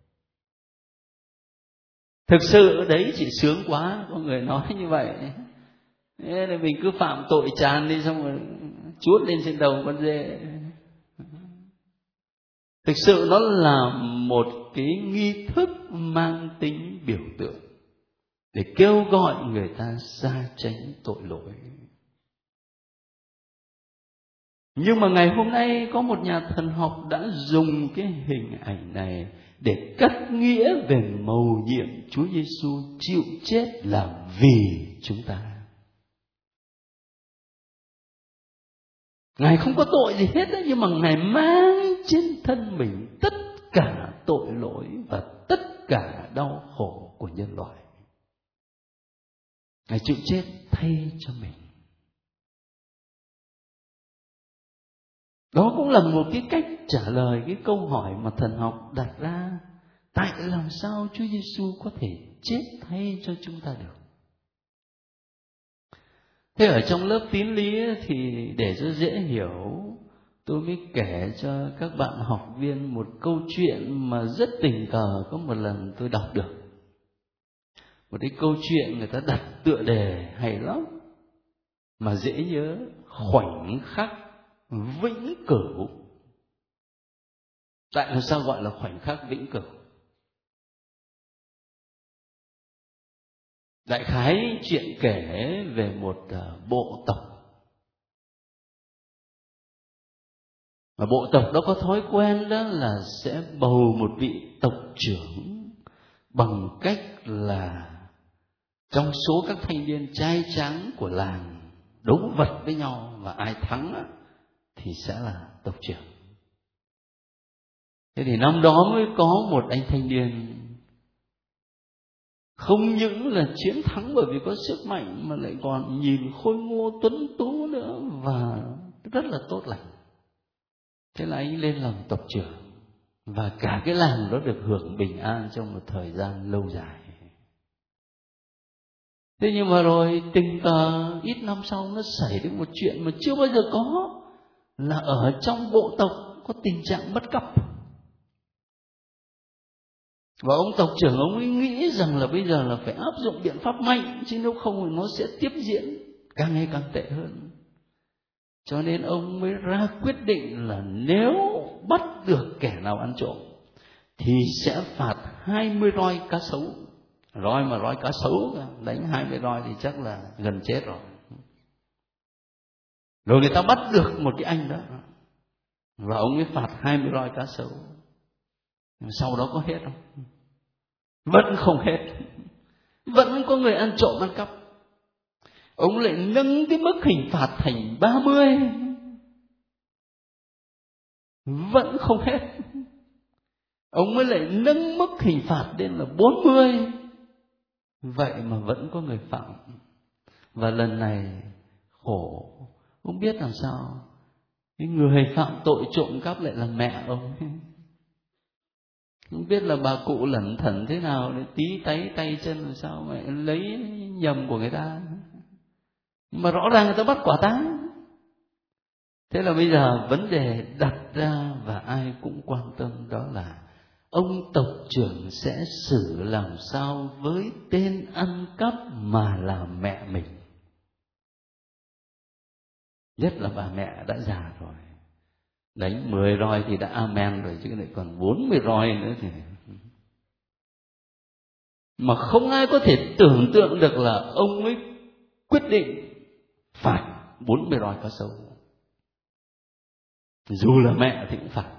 Thực sự đấy chỉ sướng quá, có người nói như vậy. Thế là mình cứ phạm tội tràn đi, xong rồi chuốt lên trên đầu con dê. Thực sự nó là một cái nghi thức mang tính biểu tượng để kêu gọi người ta xa tránh tội lỗi. Nhưng mà ngày hôm nay có một nhà thần học đã dùng cái hình ảnh này để cắt nghĩa về mầu nhiệm Chúa Giêsu chịu chết là vì chúng ta. Ngài không có tội gì hết đấy, nhưng mà Ngài mang trên thân mình tất cả tội lỗi và tất cả đau khổ của nhân loại. Ngài chịu chết thay cho mình. Đó cũng là một cái cách trả lời cái câu hỏi mà thần học đặt ra. Tại làm sao Chúa Giêsu có thể chết thay cho chúng ta được? Thế ở trong lớp tín lý thì để cho dễ hiểu, tôi mới kể cho các bạn học viên một câu chuyện mà rất tình cờ có một lần tôi đọc được. Một cái câu chuyện người ta đặt tựa đề hay lắm, mà dễ nhớ: khoảnh khắc vĩnh cửu. Tại sao gọi là khoảnh khắc vĩnh cửu? Đại khái chuyện kể về một bộ tộc. Và bộ tộc đó có thói quen đó là sẽ bầu một vị tộc trưởng bằng cách là trong số các thanh niên trai tráng của làng đấu vật với nhau, và ai thắng thì sẽ là tộc trưởng. Thế thì năm đó mới có một anh thanh niên không những là chiến thắng bởi vì có sức mạnh, mà lại còn nhìn khôi ngô tuấn tú nữa và rất là tốt lành. Thế là anh lên làm tộc trưởng, và cả cái làng đó được hưởng bình an trong một thời gian lâu dài. Thế nhưng mà rồi tình cờ ít năm sau nó xảy đến một chuyện mà chưa bao giờ có, là ở trong bộ tộc có tình trạng bắt cóc. Và ông tộc trưởng ông ấy nghĩ rằng là bây giờ là phải áp dụng biện pháp mạnh, chứ nếu không thì nó sẽ tiếp diễn càng ngày càng tệ hơn. Cho nên ông mới ra quyết định là nếu bắt được kẻ nào ăn trộm thì sẽ phạt hai mươi roi cá sấu. Roi mà roi cá sấu, đánh hai mươi roi thì chắc là gần chết rồi. Rồi người ta bắt được một cái anh đó, và ông ấy phạt hai mươi roi cá sấu. Sau đó có hết không? Vẫn không hết. Vẫn có người ăn trộm ăn cắp. Ông lại nâng cái mức hình phạt thành ba mươi. Vẫn không hết. Ông mới lại nâng mức hình phạt lên là bốn mươi. Vậy mà vẫn có người phạm. Và lần này khổ, không biết làm sao. Cái người phạm tội trộm cắp lại là mẹ ông. Không biết là bà cụ lẩn thẩn thế nào để tí táy tay chân làm sao mà lấy nhầm của người ta. Mà rõ ràng người ta bắt quả tang. Thế là bây giờ vấn đề đặt ra và ai cũng quan tâm, đó là ông tộc trưởng sẽ xử làm sao với tên ăn cắp mà là mẹ mình. Nhất là bà mẹ đã già rồi, đánh mười roi thì đã amen rồi, chứ lại còn bốn mươi roi nữa thì mà không ai có thể tưởng tượng được là ông ấy quyết định phạt bốn mươi roi cá sấu. Dù là mẹ thì cũng phạt.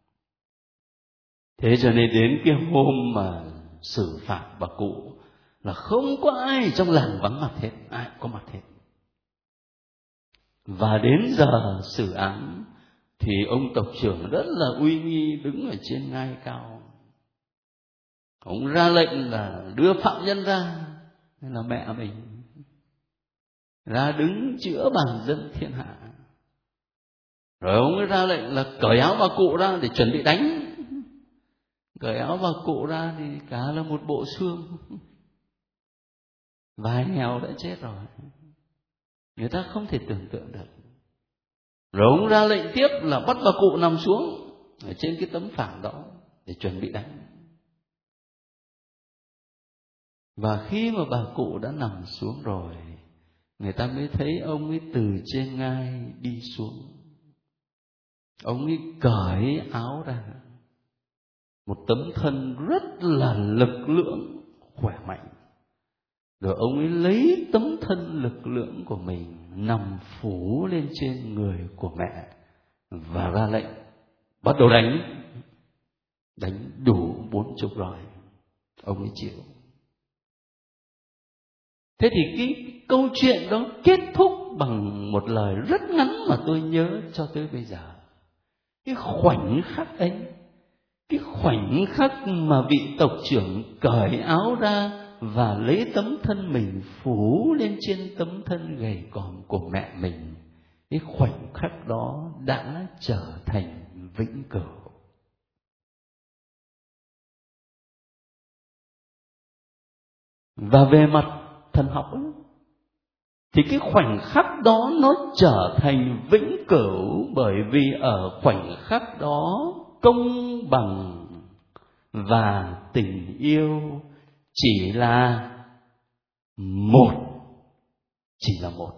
Thế cho nên đến cái hôm mà xử phạt bà cụ là không có ai trong làng vắng mặt hết, ai có mặt hết. Và đến giờ xử án thì ông tộc trưởng rất là uy nghi đứng ở trên ngai cao. Ông ra lệnh là đưa phạm nhân ra, nên là mẹ mình ra đứng chữa bàn dân thiên hạ. Rồi ông ấy ra lệnh là cởi áo bà cụ ra để chuẩn bị đánh. Cởi áo bà cụ ra thì cả là một bộ xương. Vài nghèo đã chết rồi. Người ta không thể tưởng tượng được. Rồi ông ra lệnh tiếp là bắt bà cụ nằm xuống ở trên cái tấm phản đó để chuẩn bị đánh. Và khi mà bà cụ đã nằm xuống rồi, người ta mới thấy ông ấy từ trên ngai đi xuống. Ông ấy cởi áo ra, một tấm thân rất là lực lượng, khỏe mạnh. Rồi ông ấy lấy tấm thân lực lượng của mình nằm phủ lên trên người của mẹ và ra lệnh bắt đầu đánh. Đánh đủ bốn chục roi, ông ấy chịu. Thế thì cái câu chuyện đó kết thúc bằng một lời rất ngắn mà tôi nhớ cho tới bây giờ. Cái khoảnh khắc ấy, cái khoảnh khắc mà vị tộc trưởng cởi áo ra và lấy tấm thân mình phủ lên trên tấm thân gầy còm của mẹ mình, cái khoảnh khắc đó đã trở thành vĩnh cửu. Và về mặt thần học ấy, thì cái khoảnh khắc đó nó trở thành vĩnh cửu, bởi vì ở khoảnh khắc đó công bằng và tình yêu chỉ là một, chỉ là một.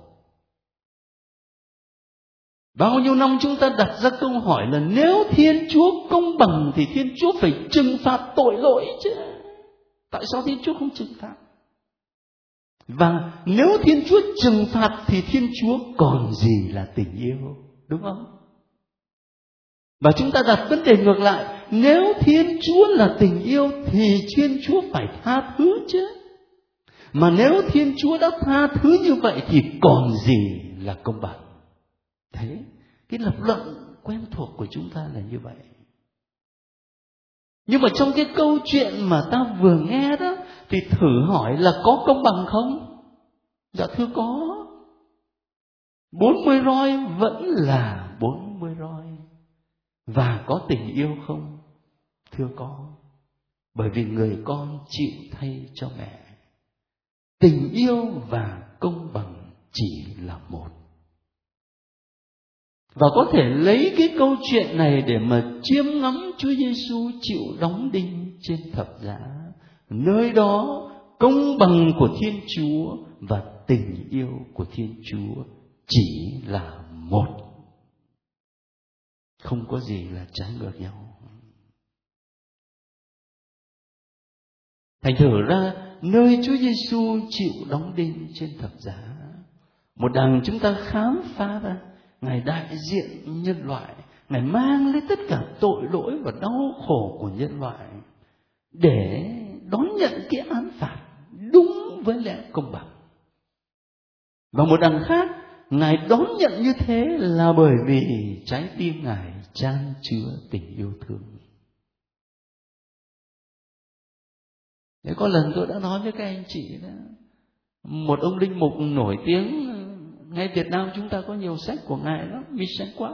Bao nhiêu năm chúng ta đặt ra câu hỏi là nếu Thiên Chúa công bằng thì Thiên Chúa phải trừng phạt tội lỗi chứ. Tại sao Thiên Chúa không trừng phạt? Và nếu Thiên Chúa trừng phạt thì Thiên Chúa còn gì là tình yêu, đúng không? Và chúng ta đặt vấn đề ngược lại, nếu Thiên Chúa là tình yêu thì Thiên Chúa phải tha thứ chứ. Mà nếu Thiên Chúa đã tha thứ như vậy thì còn gì là công bằng? Thế, cái lập luận quen thuộc của chúng ta là như vậy. Nhưng mà trong cái câu chuyện mà ta vừa nghe đó, thì thử hỏi là có công bằng không? Dạ thưa có. bốn mươi roi vẫn là bốn mươi roi. Và có tình yêu không? Thưa có. Bởi vì người con chịu thay cho mẹ. Tình yêu và công bằng chỉ là một. Và có thể lấy cái câu chuyện này để mà chiêm ngắm Chúa Giêsu chịu đóng đinh trên thập giá. Nơi đó công bằng của Thiên Chúa và tình yêu của Thiên Chúa chỉ là một, không có gì là trái ngược nhau. Thành thử ra nơi Chúa Giêsu chịu đóng đinh trên thập giá, một đằng chúng ta khám phá ra Ngài đại diện nhân loại, Ngài mang lấy tất cả tội lỗi và đau khổ của nhân loại để đón nhận cái án phạt đúng với lẽ công bằng. Và một đằng khác, Ngài đón nhận như thế là bởi vì trái tim Ngài chan chứa tình yêu thương. Thế có lần tôi đã nói với các anh chị đó, một ông linh mục nổi tiếng ngay Việt Nam chúng ta có nhiều sách của Ngài lắm, Michel Quast.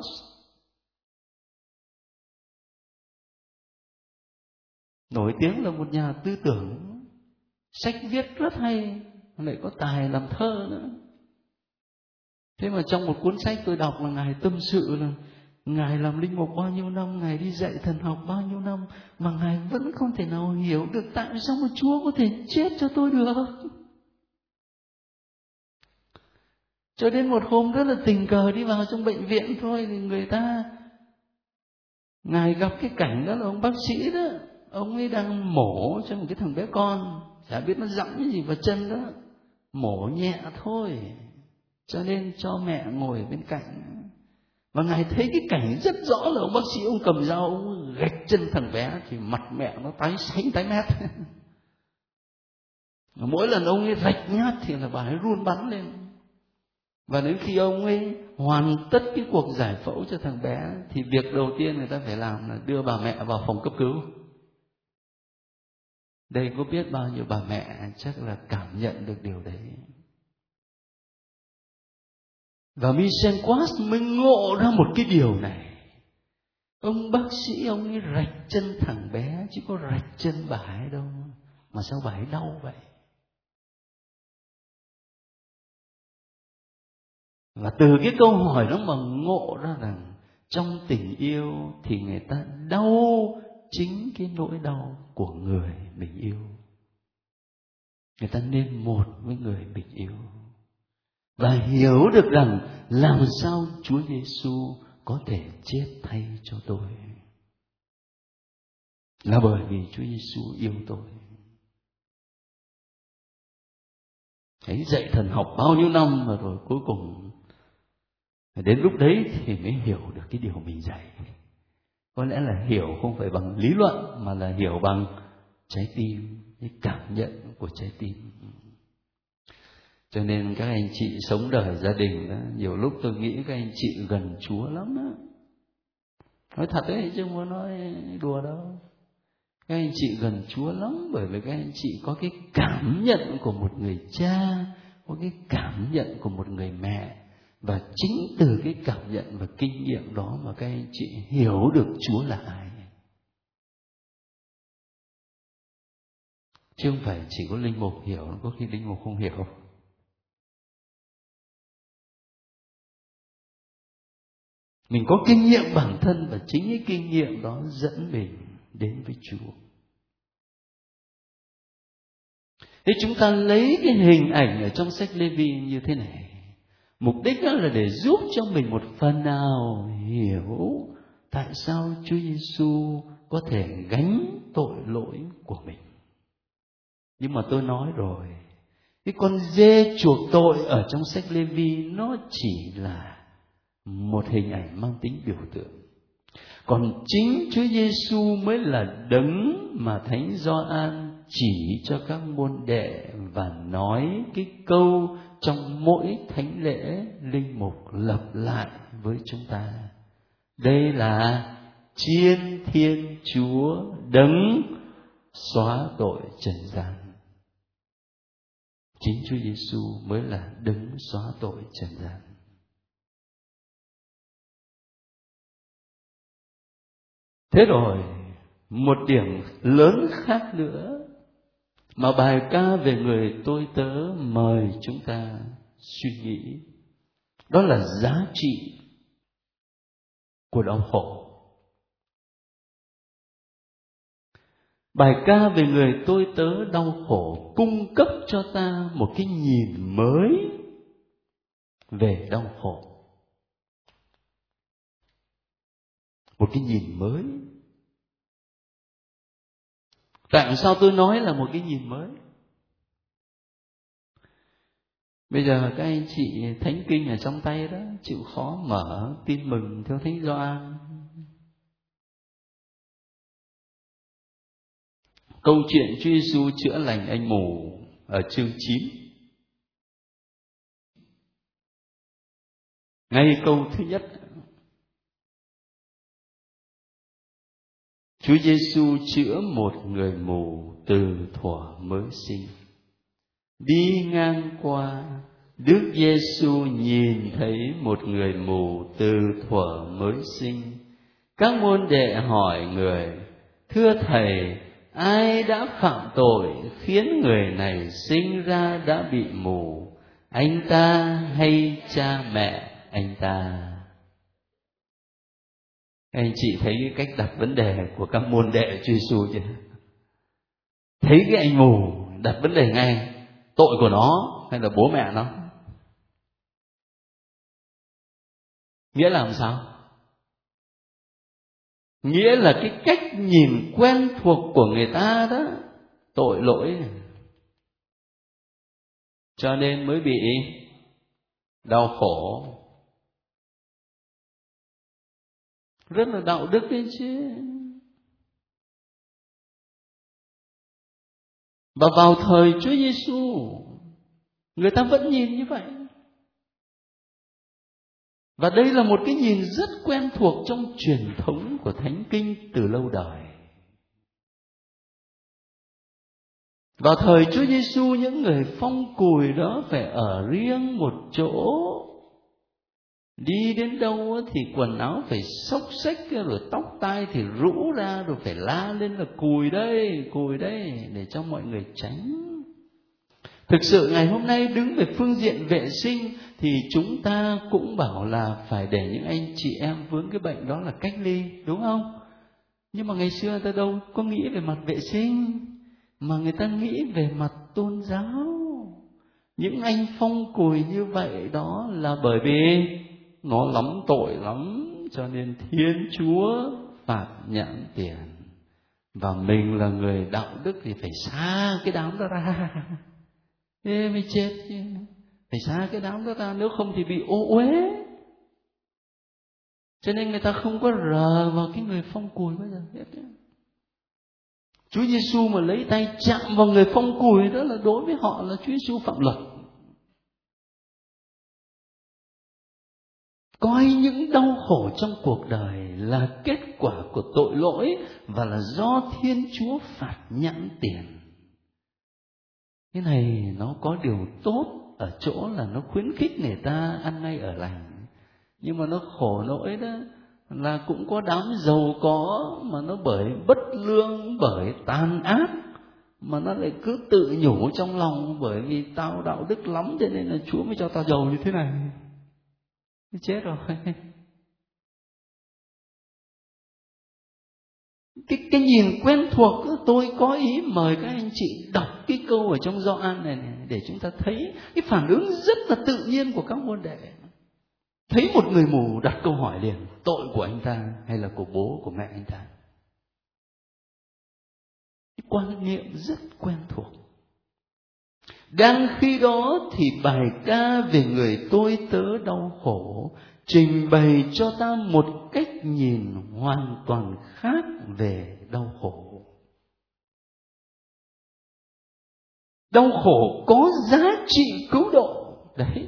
Nổi tiếng là một nhà tư tưởng, sách viết rất hay, lại có tài làm thơ nữa. Thế mà trong một cuốn sách tôi đọc là Ngài tâm sự là Ngài làm linh mục bao nhiêu năm, Ngài đi dạy thần học bao nhiêu năm, mà Ngài vẫn không thể nào hiểu được tại sao mà Chúa có thể chết cho tôi được. Cho đến một hôm rất là tình cờ đi vào trong bệnh viện thôi, thì người ta, Ngài gặp cái cảnh đó là ông bác sĩ đó, ông ấy đang mổ cho một cái thằng bé con, chả biết nó dẫm cái gì vào chân đó, mổ nhẹ thôi, cho nên cho mẹ ngồi bên cạnh. Và Ngài thấy cái cảnh rất rõ là ông bác sĩ ông cầm dao ông gạch chân thằng bé, thì mặt mẹ nó tái xanh tái mét. Mỗi lần ông ấy rạch nhát thì là bà ấy run bắn lên. Và đến khi ông ấy hoàn tất cái cuộc giải phẫu cho thằng bé, thì việc đầu tiên người ta phải làm là đưa bà mẹ vào phòng cấp cứu. Đây có biết bao nhiêu bà mẹ chắc là cảm nhận được điều đấy. Và Michel Quast mới ngộ ra một cái điều này. Ông bác sĩ ông ấy rạch chân thằng bé, chứ có rạch chân bà ấy đâu, mà sao bà ấy đau vậy? Và từ cái câu hỏi đó mà ngộ ra rằng trong tình yêu thì người ta đau chính cái nỗi đau của người mình yêu. Người ta nên một với người mình yêu. Và hiểu được rằng làm sao Chúa Giêsu có thể chết thay cho tôi, là bởi vì Chúa Giêsu yêu tôi. Thấy dạy thần học bao nhiêu năm mà rồi cuối cùng đến lúc đấy thì mới hiểu được cái điều mình dạy. Có lẽ là hiểu không phải bằng lý luận, mà là hiểu bằng trái tim, cái cảm nhận của trái tim. Cho nên các anh chị sống đời gia đình đó, nhiều lúc tôi nghĩ các anh chị gần Chúa lắm đó. Nói thật đấy, chứ không có nói đùa đâu. Các anh chị gần Chúa lắm, bởi vì các anh chị có cái cảm nhận của một người cha, có cái cảm nhận của một người mẹ. Và chính từ cái cảm nhận và kinh nghiệm đó mà các anh chị hiểu được Chúa là ai. Chứ không phải chỉ có linh mục hiểu, có khi linh mục không hiểu. Mình có kinh nghiệm bản thân, và chính cái kinh nghiệm đó dẫn mình đến với Chúa. Thế chúng ta lấy cái hình ảnh ở trong sách Lê-vi như thế này. Mục đích đó là để giúp cho mình một phần nào hiểu tại sao Chúa Giêsu có thể gánh tội lỗi của mình. Nhưng mà tôi nói rồi, cái con dê chuộc tội ở trong sách Lê-vi nó chỉ là một hình ảnh mang tính biểu tượng. Còn chính Chúa Giêsu mới là đấng mà Thánh Gioan chỉ cho các môn đệ và nói cái câu trong mỗi thánh lễ linh mục lặp lại với chúng ta. Đây là Chiên Thiên Chúa đấng xóa tội trần gian. Chính Chúa Giêsu mới là đấng xóa tội trần gian. Thế rồi, một điểm lớn khác nữa mà bài ca về người tôi tớ mời chúng ta suy nghĩ, đó là giá trị của đau khổ. Bài ca về người tôi tớ đau khổ cung cấp cho ta một cái nhìn mới về đau khổ. Một cái nhìn mới. Tại sao tôi nói là một cái nhìn mới? Bây giờ các anh chị thánh kinh ở trong tay đó, chịu khó mở Tin Mừng theo Thánh Gioan. Câu chuyện Chúa Giêsu chữa lành anh mù ở chương chín. Ngay câu thứ nhất, Chúa Giêsu chữa một người mù từ thuở mới sinh. Đi ngang qua, Đức Giêsu nhìn thấy một người mù từ thuở mới sinh. Các môn đệ hỏi người: thưa Thầy, ai đã phạm tội khiến người này sinh ra đã bị mù, anh ta hay cha mẹ anh ta? Anh chị thấy cái cách đặt vấn đề của các môn đệ Chúa Giêsu chưa? Thấy cái anh mù đặt vấn đề ngay, tội của nó hay là bố mẹ nó? Nghĩa là làm sao? Nghĩa là cái cách nhìn quen thuộc của người ta đó, tội lỗi này. Cho nên mới bị đau khổ. Rất là đạo đức đấy chứ. Và vào thời Chúa Giêsu, người ta vẫn nhìn như vậy. Và đây là một cái nhìn rất quen thuộc trong truyền thống của Thánh Kinh từ lâu đời. Vào thời Chúa Giêsu, những người phong cùi đó phải ở riêng một chỗ. Đi đến đâu thì quần áo phải xốc xếch, rồi tóc tai thì rũ ra, rồi phải la lên là cùi đây, cùi đây, để cho mọi người tránh. Thực sự ngày hôm nay đứng về phương diện vệ sinh thì chúng ta cũng bảo là phải để những anh chị em vướng cái bệnh đó là cách ly, đúng không? Nhưng mà ngày xưa người ta đâu có nghĩ về mặt vệ sinh, mà người ta nghĩ về mặt tôn giáo. Những anh phong cùi như vậy đó là bởi vì nó lắm tội lắm, cho nên Thiên Chúa phạt nhãn tiền. Và mình là người đạo đức thì phải xa cái đám đó ra. Thế mới chết chứ. Phải xa cái đám đó ra, nếu không thì bị ô uế. Cho nên người ta không có rờ vào cái người phong cùi bao giờ hết. Chúa Giêsu mà lấy tay chạm vào người phong cùi đó là đối với họ là Chúa Giêsu phạm luật. Coi những đau khổ trong cuộc đời là kết quả của tội lỗi và là do Thiên Chúa phạt nhãn tiền. Cái này nó có điều tốt ở chỗ là nó khuyến khích người ta ăn ngay ở lành. Nhưng mà nó khổ nỗi đó là cũng có đám giàu có mà nó bởi bất lương, bởi tàn ác, mà nó lại cứ tự nhủ trong lòng bởi vì tao đạo đức lắm cho nên là Chúa mới cho tao giàu như thế này. Chết rồi. Cái, cái nhìn quen thuộc, tôi có ý mời các anh chị đọc cái câu ở trong Gioan này, này để chúng ta thấy cái phản ứng rất là tự nhiên của các môn đệ. Thấy một người mù đặt câu hỏi liền, tội của anh ta hay là của bố, của mẹ anh ta? Cái quan niệm rất quen thuộc. Đang khi đó thì bài ca về người tôi tớ đau khổ trình bày cho ta một cách nhìn hoàn toàn khác về đau khổ. Đau khổ có giá trị cứu độ. Đấy.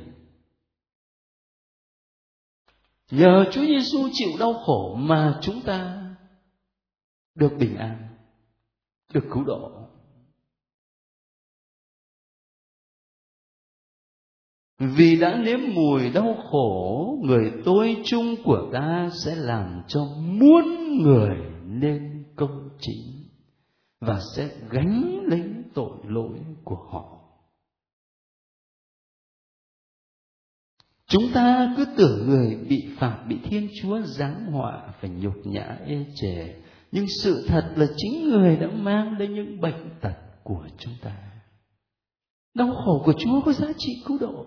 Nhờ Chúa Giêsu chịu đau khổ mà chúng ta được bình an, được cứu độ. Vì đã nếm mùi đau khổ, người tôi chung của ta sẽ làm cho muôn người nên công chính và sẽ gánh lấy tội lỗi của họ. Chúng ta cứ tưởng người bị phạt, bị Thiên Chúa giáng họa phải nhục nhã ê chề, nhưng sự thật là chính người đã mang đến những bệnh tật của chúng ta. Đau khổ của Chúa có giá trị cứu độ.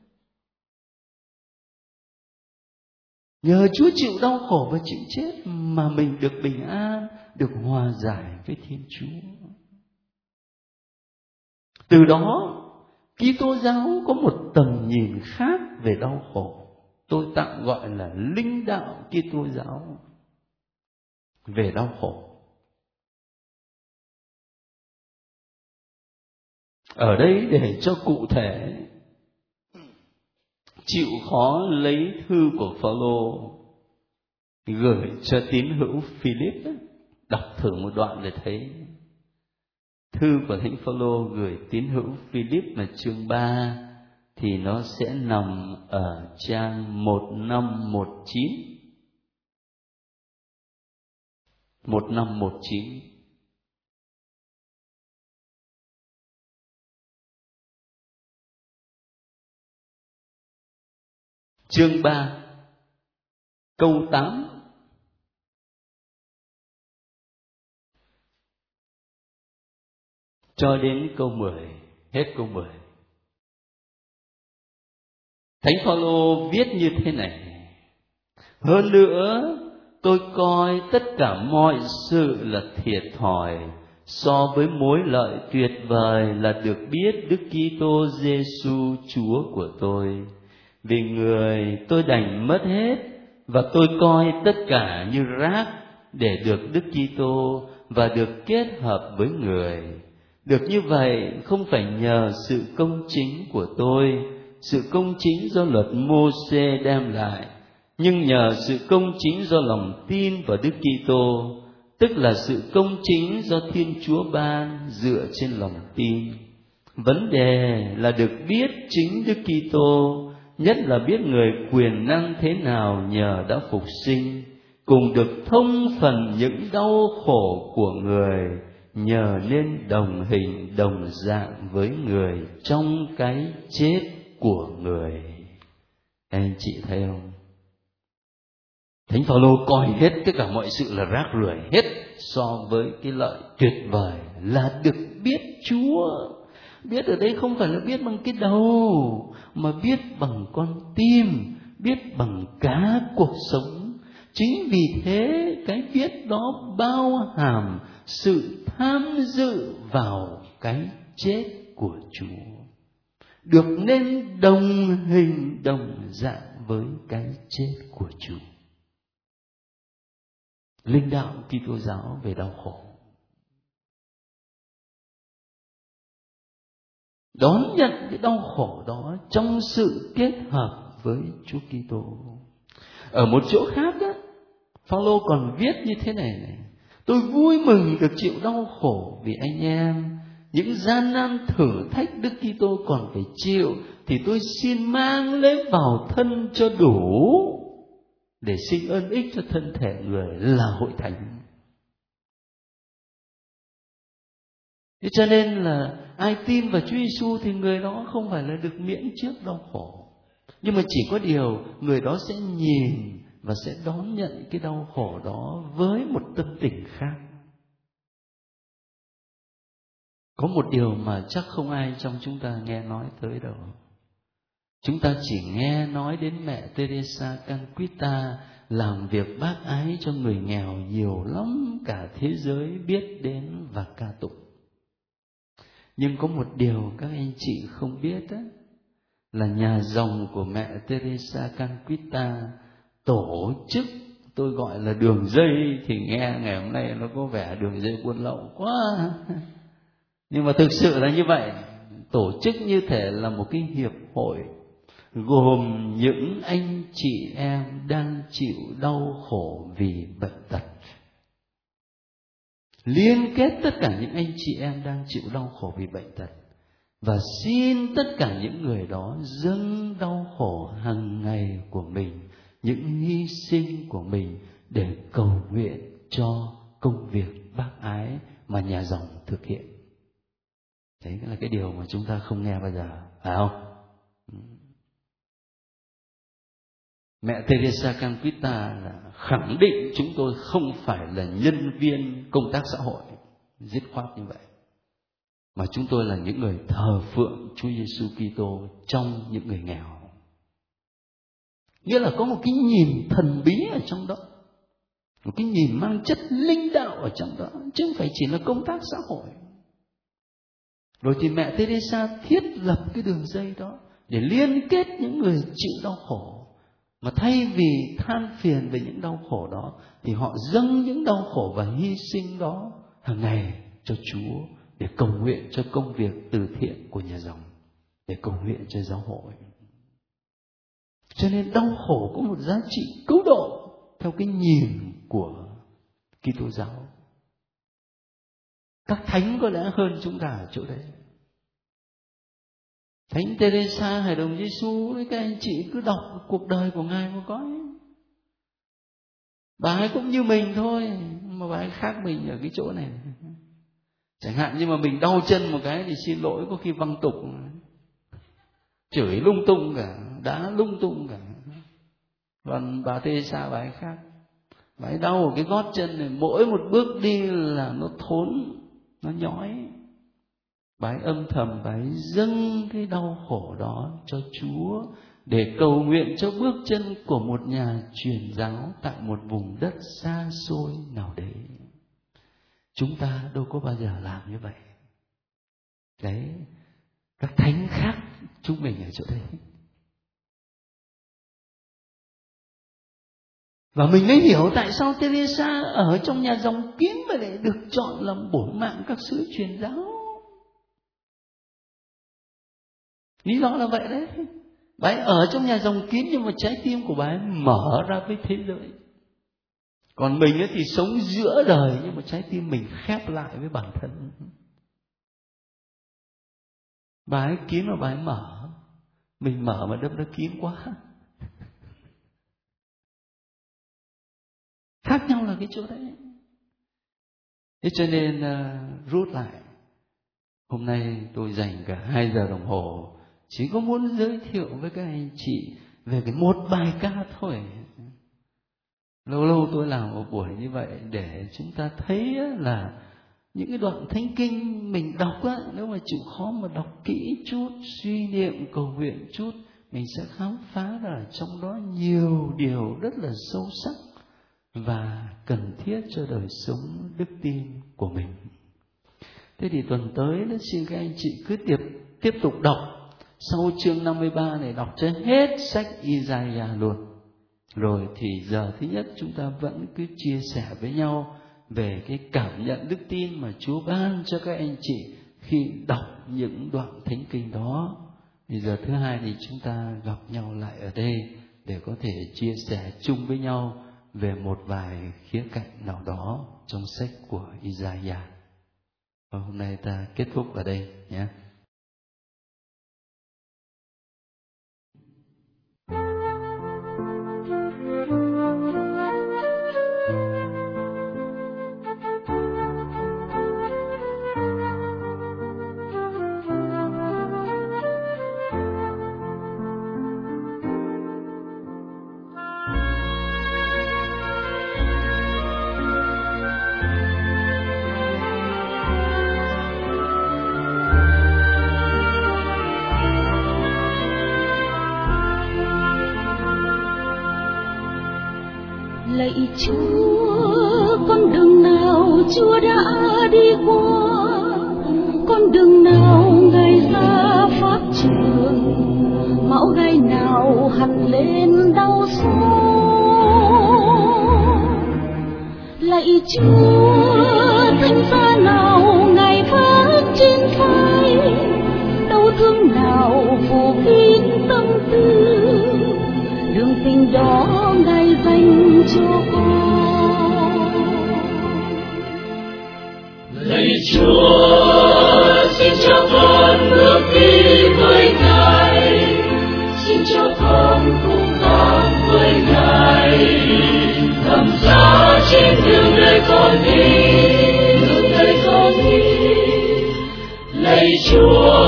Nhờ Chúa chịu đau khổ và chịu chết mà mình được bình an, được hòa giải với Thiên Chúa. Từ đó, Kitô giáo có một tầm nhìn khác về đau khổ. Tôi tạm gọi là linh đạo Kitô giáo về đau khổ. Ở đây để cho cụ thể, chịu khó lấy thư của Phaolô gửi cho tín hữu Philip, đọc thử một đoạn để thấy. Thư của Thánh Phaolô gửi tín hữu Philip là chương ba, thì nó sẽ nằm ở trang một năm một chín. một năm một chín. Chương ba, câu tám. Cho đến câu mười, hết câu mười. Thánh Phaolô viết như thế này: hơn nữa, tôi coi tất cả mọi sự là thiệt thòi so với mối lợi tuyệt vời là được biết Đức Kitô Giêsu Chúa của tôi. Vì người tôi đành mất hết, và tôi coi tất cả như rác để được Đức Kitô và được kết hợp với người. Được như vậy không phải nhờ sự công chính của tôi, sự công chính do luật Mô-sê đem lại, nhưng nhờ sự công chính do lòng tin vào Đức Kitô, tức là sự công chính do Thiên Chúa ban dựa trên lòng tin. Vấn đề là được biết chính Đức Kitô, nhất là biết người quyền năng thế nào nhờ đã phục sinh, cùng được thông phần những đau khổ của người, nhờ nên đồng hình đồng dạng với người trong cái chết của người. Anh chị thấy không? Thánh Phaolô coi hết tất cả mọi sự là rác rưởi hết so với cái lợi tuyệt vời là được biết Chúa. Biết ở đây không phải là biết bằng cái đầu, mà biết bằng con tim, biết bằng cả cuộc sống. Chính vì thế cái biết đó bao hàm sự tham dự vào cái chết của Chúa, được nên đồng hình đồng dạng với cái chết của Chúa. Linh đạo Kitô giáo về đau khổ, đón nhận cái đau khổ đó trong sự kết hợp với Chúa Kitô. Ở một chỗ khác á, Phaolô còn viết như thế này này: tôi vui mừng được chịu đau khổ vì anh em, những gian nan thử thách Đức Kitô còn phải chịu thì tôi xin mang lấy vào thân cho đủ, để sinh ơn ích cho thân thể người là hội thánh. Thế cho nên là ai tin vào Chúa Giêsu thì người đó không phải là được miễn trước đau khổ, nhưng mà chỉ có điều người đó sẽ nhìn và sẽ đón nhận cái đau khổ đó với một tâm tình khác. Có một điều mà chắc không ai trong chúng ta nghe nói tới đâu. Chúng ta chỉ nghe nói đến mẹ Teresa Calcutta làm việc bác ái cho người nghèo nhiều lắm, cả thế giới biết đến và ca tụng. Nhưng có một điều các anh chị không biết đó, là nhà dòng của mẹ Teresa Calcutta tổ chức, tôi gọi là đường dây, thì nghe ngày hôm nay nó có vẻ đường dây buôn lậu quá, nhưng mà thực sự là như vậy. Tổ chức như thể là một cái hiệp hội gồm những anh chị em đang chịu đau khổ vì bệnh tật, liên kết tất cả những anh chị em đang chịu đau khổ vì bệnh tật, và xin tất cả những người đó dâng đau khổ hàng ngày của mình, những hy sinh của mình để cầu nguyện cho công việc bác ái mà nhà dòng thực hiện. Đấy là cái điều mà chúng ta không nghe bao giờ, phải không? Mẹ Teresa Calcutta là khẳng định chúng tôi không phải là nhân viên công tác xã hội, dứt khoát như vậy, mà chúng tôi là những người thờ phượng Chúa Giêsu Kitô trong những người nghèo. Nghĩa là có một cái nhìn thần bí ở trong đó, một cái nhìn mang chất linh đạo ở trong đó, chứ không phải chỉ là công tác xã hội. Rồi thì mẹ Teresa thiết lập cái đường dây đó để liên kết những người chịu đau khổ, mà thay vì than phiền về những đau khổ đó thì họ dâng những đau khổ và hy sinh đó hàng ngày cho Chúa, để cầu nguyện cho công việc từ thiện của nhà dòng, để cầu nguyện cho giáo hội. Cho nên đau khổ có một giá trị cứu độ theo cái nhìn của Kitô giáo. Các thánh có lẽ hơn chúng ta ở chỗ đấy. Thánh Teresa hay đồng Giêsu với các anh chị cứ đọc cuộc đời của Ngài mà có ấy. Bà ấy cũng như mình thôi, mà bà ấy khác mình ở cái chỗ này. Chẳng hạn như mà mình đau chân một cái thì xin lỗi có khi văng tục, chửi lung tung cả, đá lung tung cả. Còn bà Teresa bà ấy khác. Bà ấy đau ở cái gót chân này, mỗi một bước đi là nó thốn, nó nhói. Bà ấy âm thầm, bà ấy dâng cái đau khổ đó cho Chúa, để cầu nguyện cho bước chân của một nhà truyền giáo tại một vùng đất xa xôi nào đấy. Chúng ta đâu có bao giờ làm như vậy. Đấy, các thánh khác chúng mình ở chỗ đấy. Và mình mới hiểu tại sao Teresa ở trong nhà dòng kín mà lại được chọn làm bổ mạng các sứ truyền giáo. Lý do là vậy đấy. Bà ấy ở trong nhà dòng kín nhưng mà trái tim của bà ấy mở ra với thế giới. Còn mình ấy thì sống giữa đời nhưng mà trái tim mình khép lại với bản thân. Bà ấy kín mà bà ấy mở, mình mở mà đâm ra kín quá. Khác nhau là cái chỗ đấy. Thế cho nên uh, rút lại, hôm nay tôi dành cả hai giờ đồng hồ chỉ có muốn giới thiệu với các anh chị về cái một bài ca thôi. Lâu lâu tôi làm một buổi như vậy để chúng ta thấy là những cái đoạn thánh kinh mình đọc á, nếu mà chịu khó mà đọc kỹ chút, suy niệm cầu nguyện chút, mình sẽ khám phá ra trong đó nhiều điều rất là sâu sắc và cần thiết cho đời sống đức tin của mình. Thế thì tuần tới đó, xin các anh chị cứ tiếp tiếp tục đọc sau chương năm mươi ba này, đọc cho hết sách Isaiah luôn. Rồi thì giờ thứ nhất chúng ta vẫn cứ chia sẻ với nhau về cái cảm nhận đức tin mà Chúa ban cho các anh chị khi đọc những đoạn thánh kinh đó. Thì giờ thứ hai thì chúng ta gặp nhau lại ở đây để có thể chia sẻ chung với nhau về một vài khía cạnh nào đó trong sách của Isaiah. Và hôm nay ta kết thúc ở đây nhé. Lạy Chúa, con đường nào Chúa đã đi qua, con đường nào Ngài ra pháp trường, mão gai nào hằn lên đau xót. Lạy Chúa, thánh giá nào Ngài vác trên vai, đau thương nào phủ kín tâm tư, đường tình đó Ngài dành cho con. Lạy Chúa, xin cho con bước đi với Ngài, xin cho con cùng con với Ngài, thầm giá trên đường đời con đi, đường đời con đi. Lạy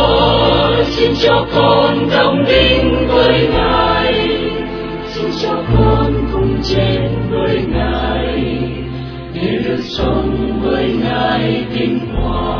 Chúa, xin cho con đồng đính với Ngài, xin cho con được sống với Ngài vinh hoa.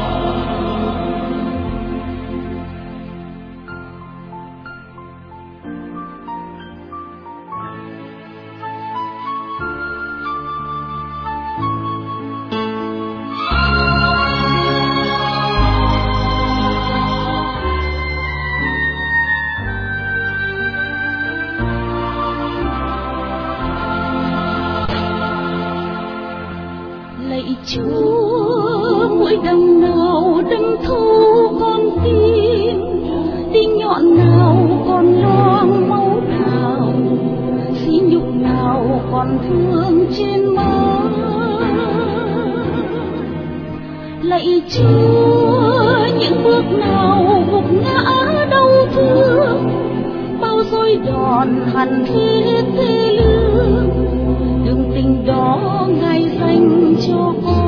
Chúa, mũi đằng nào đâm thâu con tim, đinh nhọn nào còn loang máu đào, sỉ nhục nào còn vương trên má. Lạy Chúa, những bước nào gục ngã đau thương, bao dối đòn hằn thiết thê lương, đường tình đó Ngài dành cho con.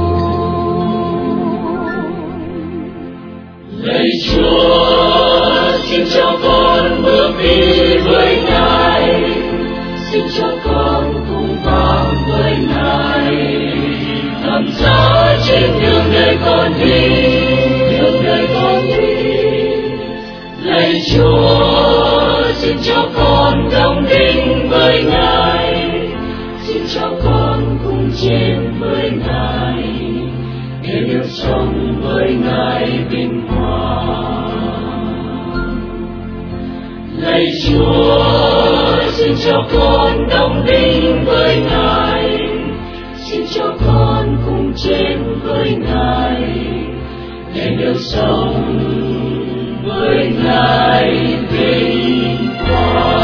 Lạy Chúa, xin cho con bước đi với Ngài, xin cho con cùng vang với Ngài, làm giá trên đường đời con đi, đường đời con đi. Lạy Chúa, xin cho con đồng đinh với Ngài, xin cho con cùng chiến với Ngài, để được sống với Ngài vinh hoa. Lạy Chúa, xin cho con đồng đinh với Ngài, xin cho con cùng chiến với Ngài, để được sống với Ngài vinh hoa.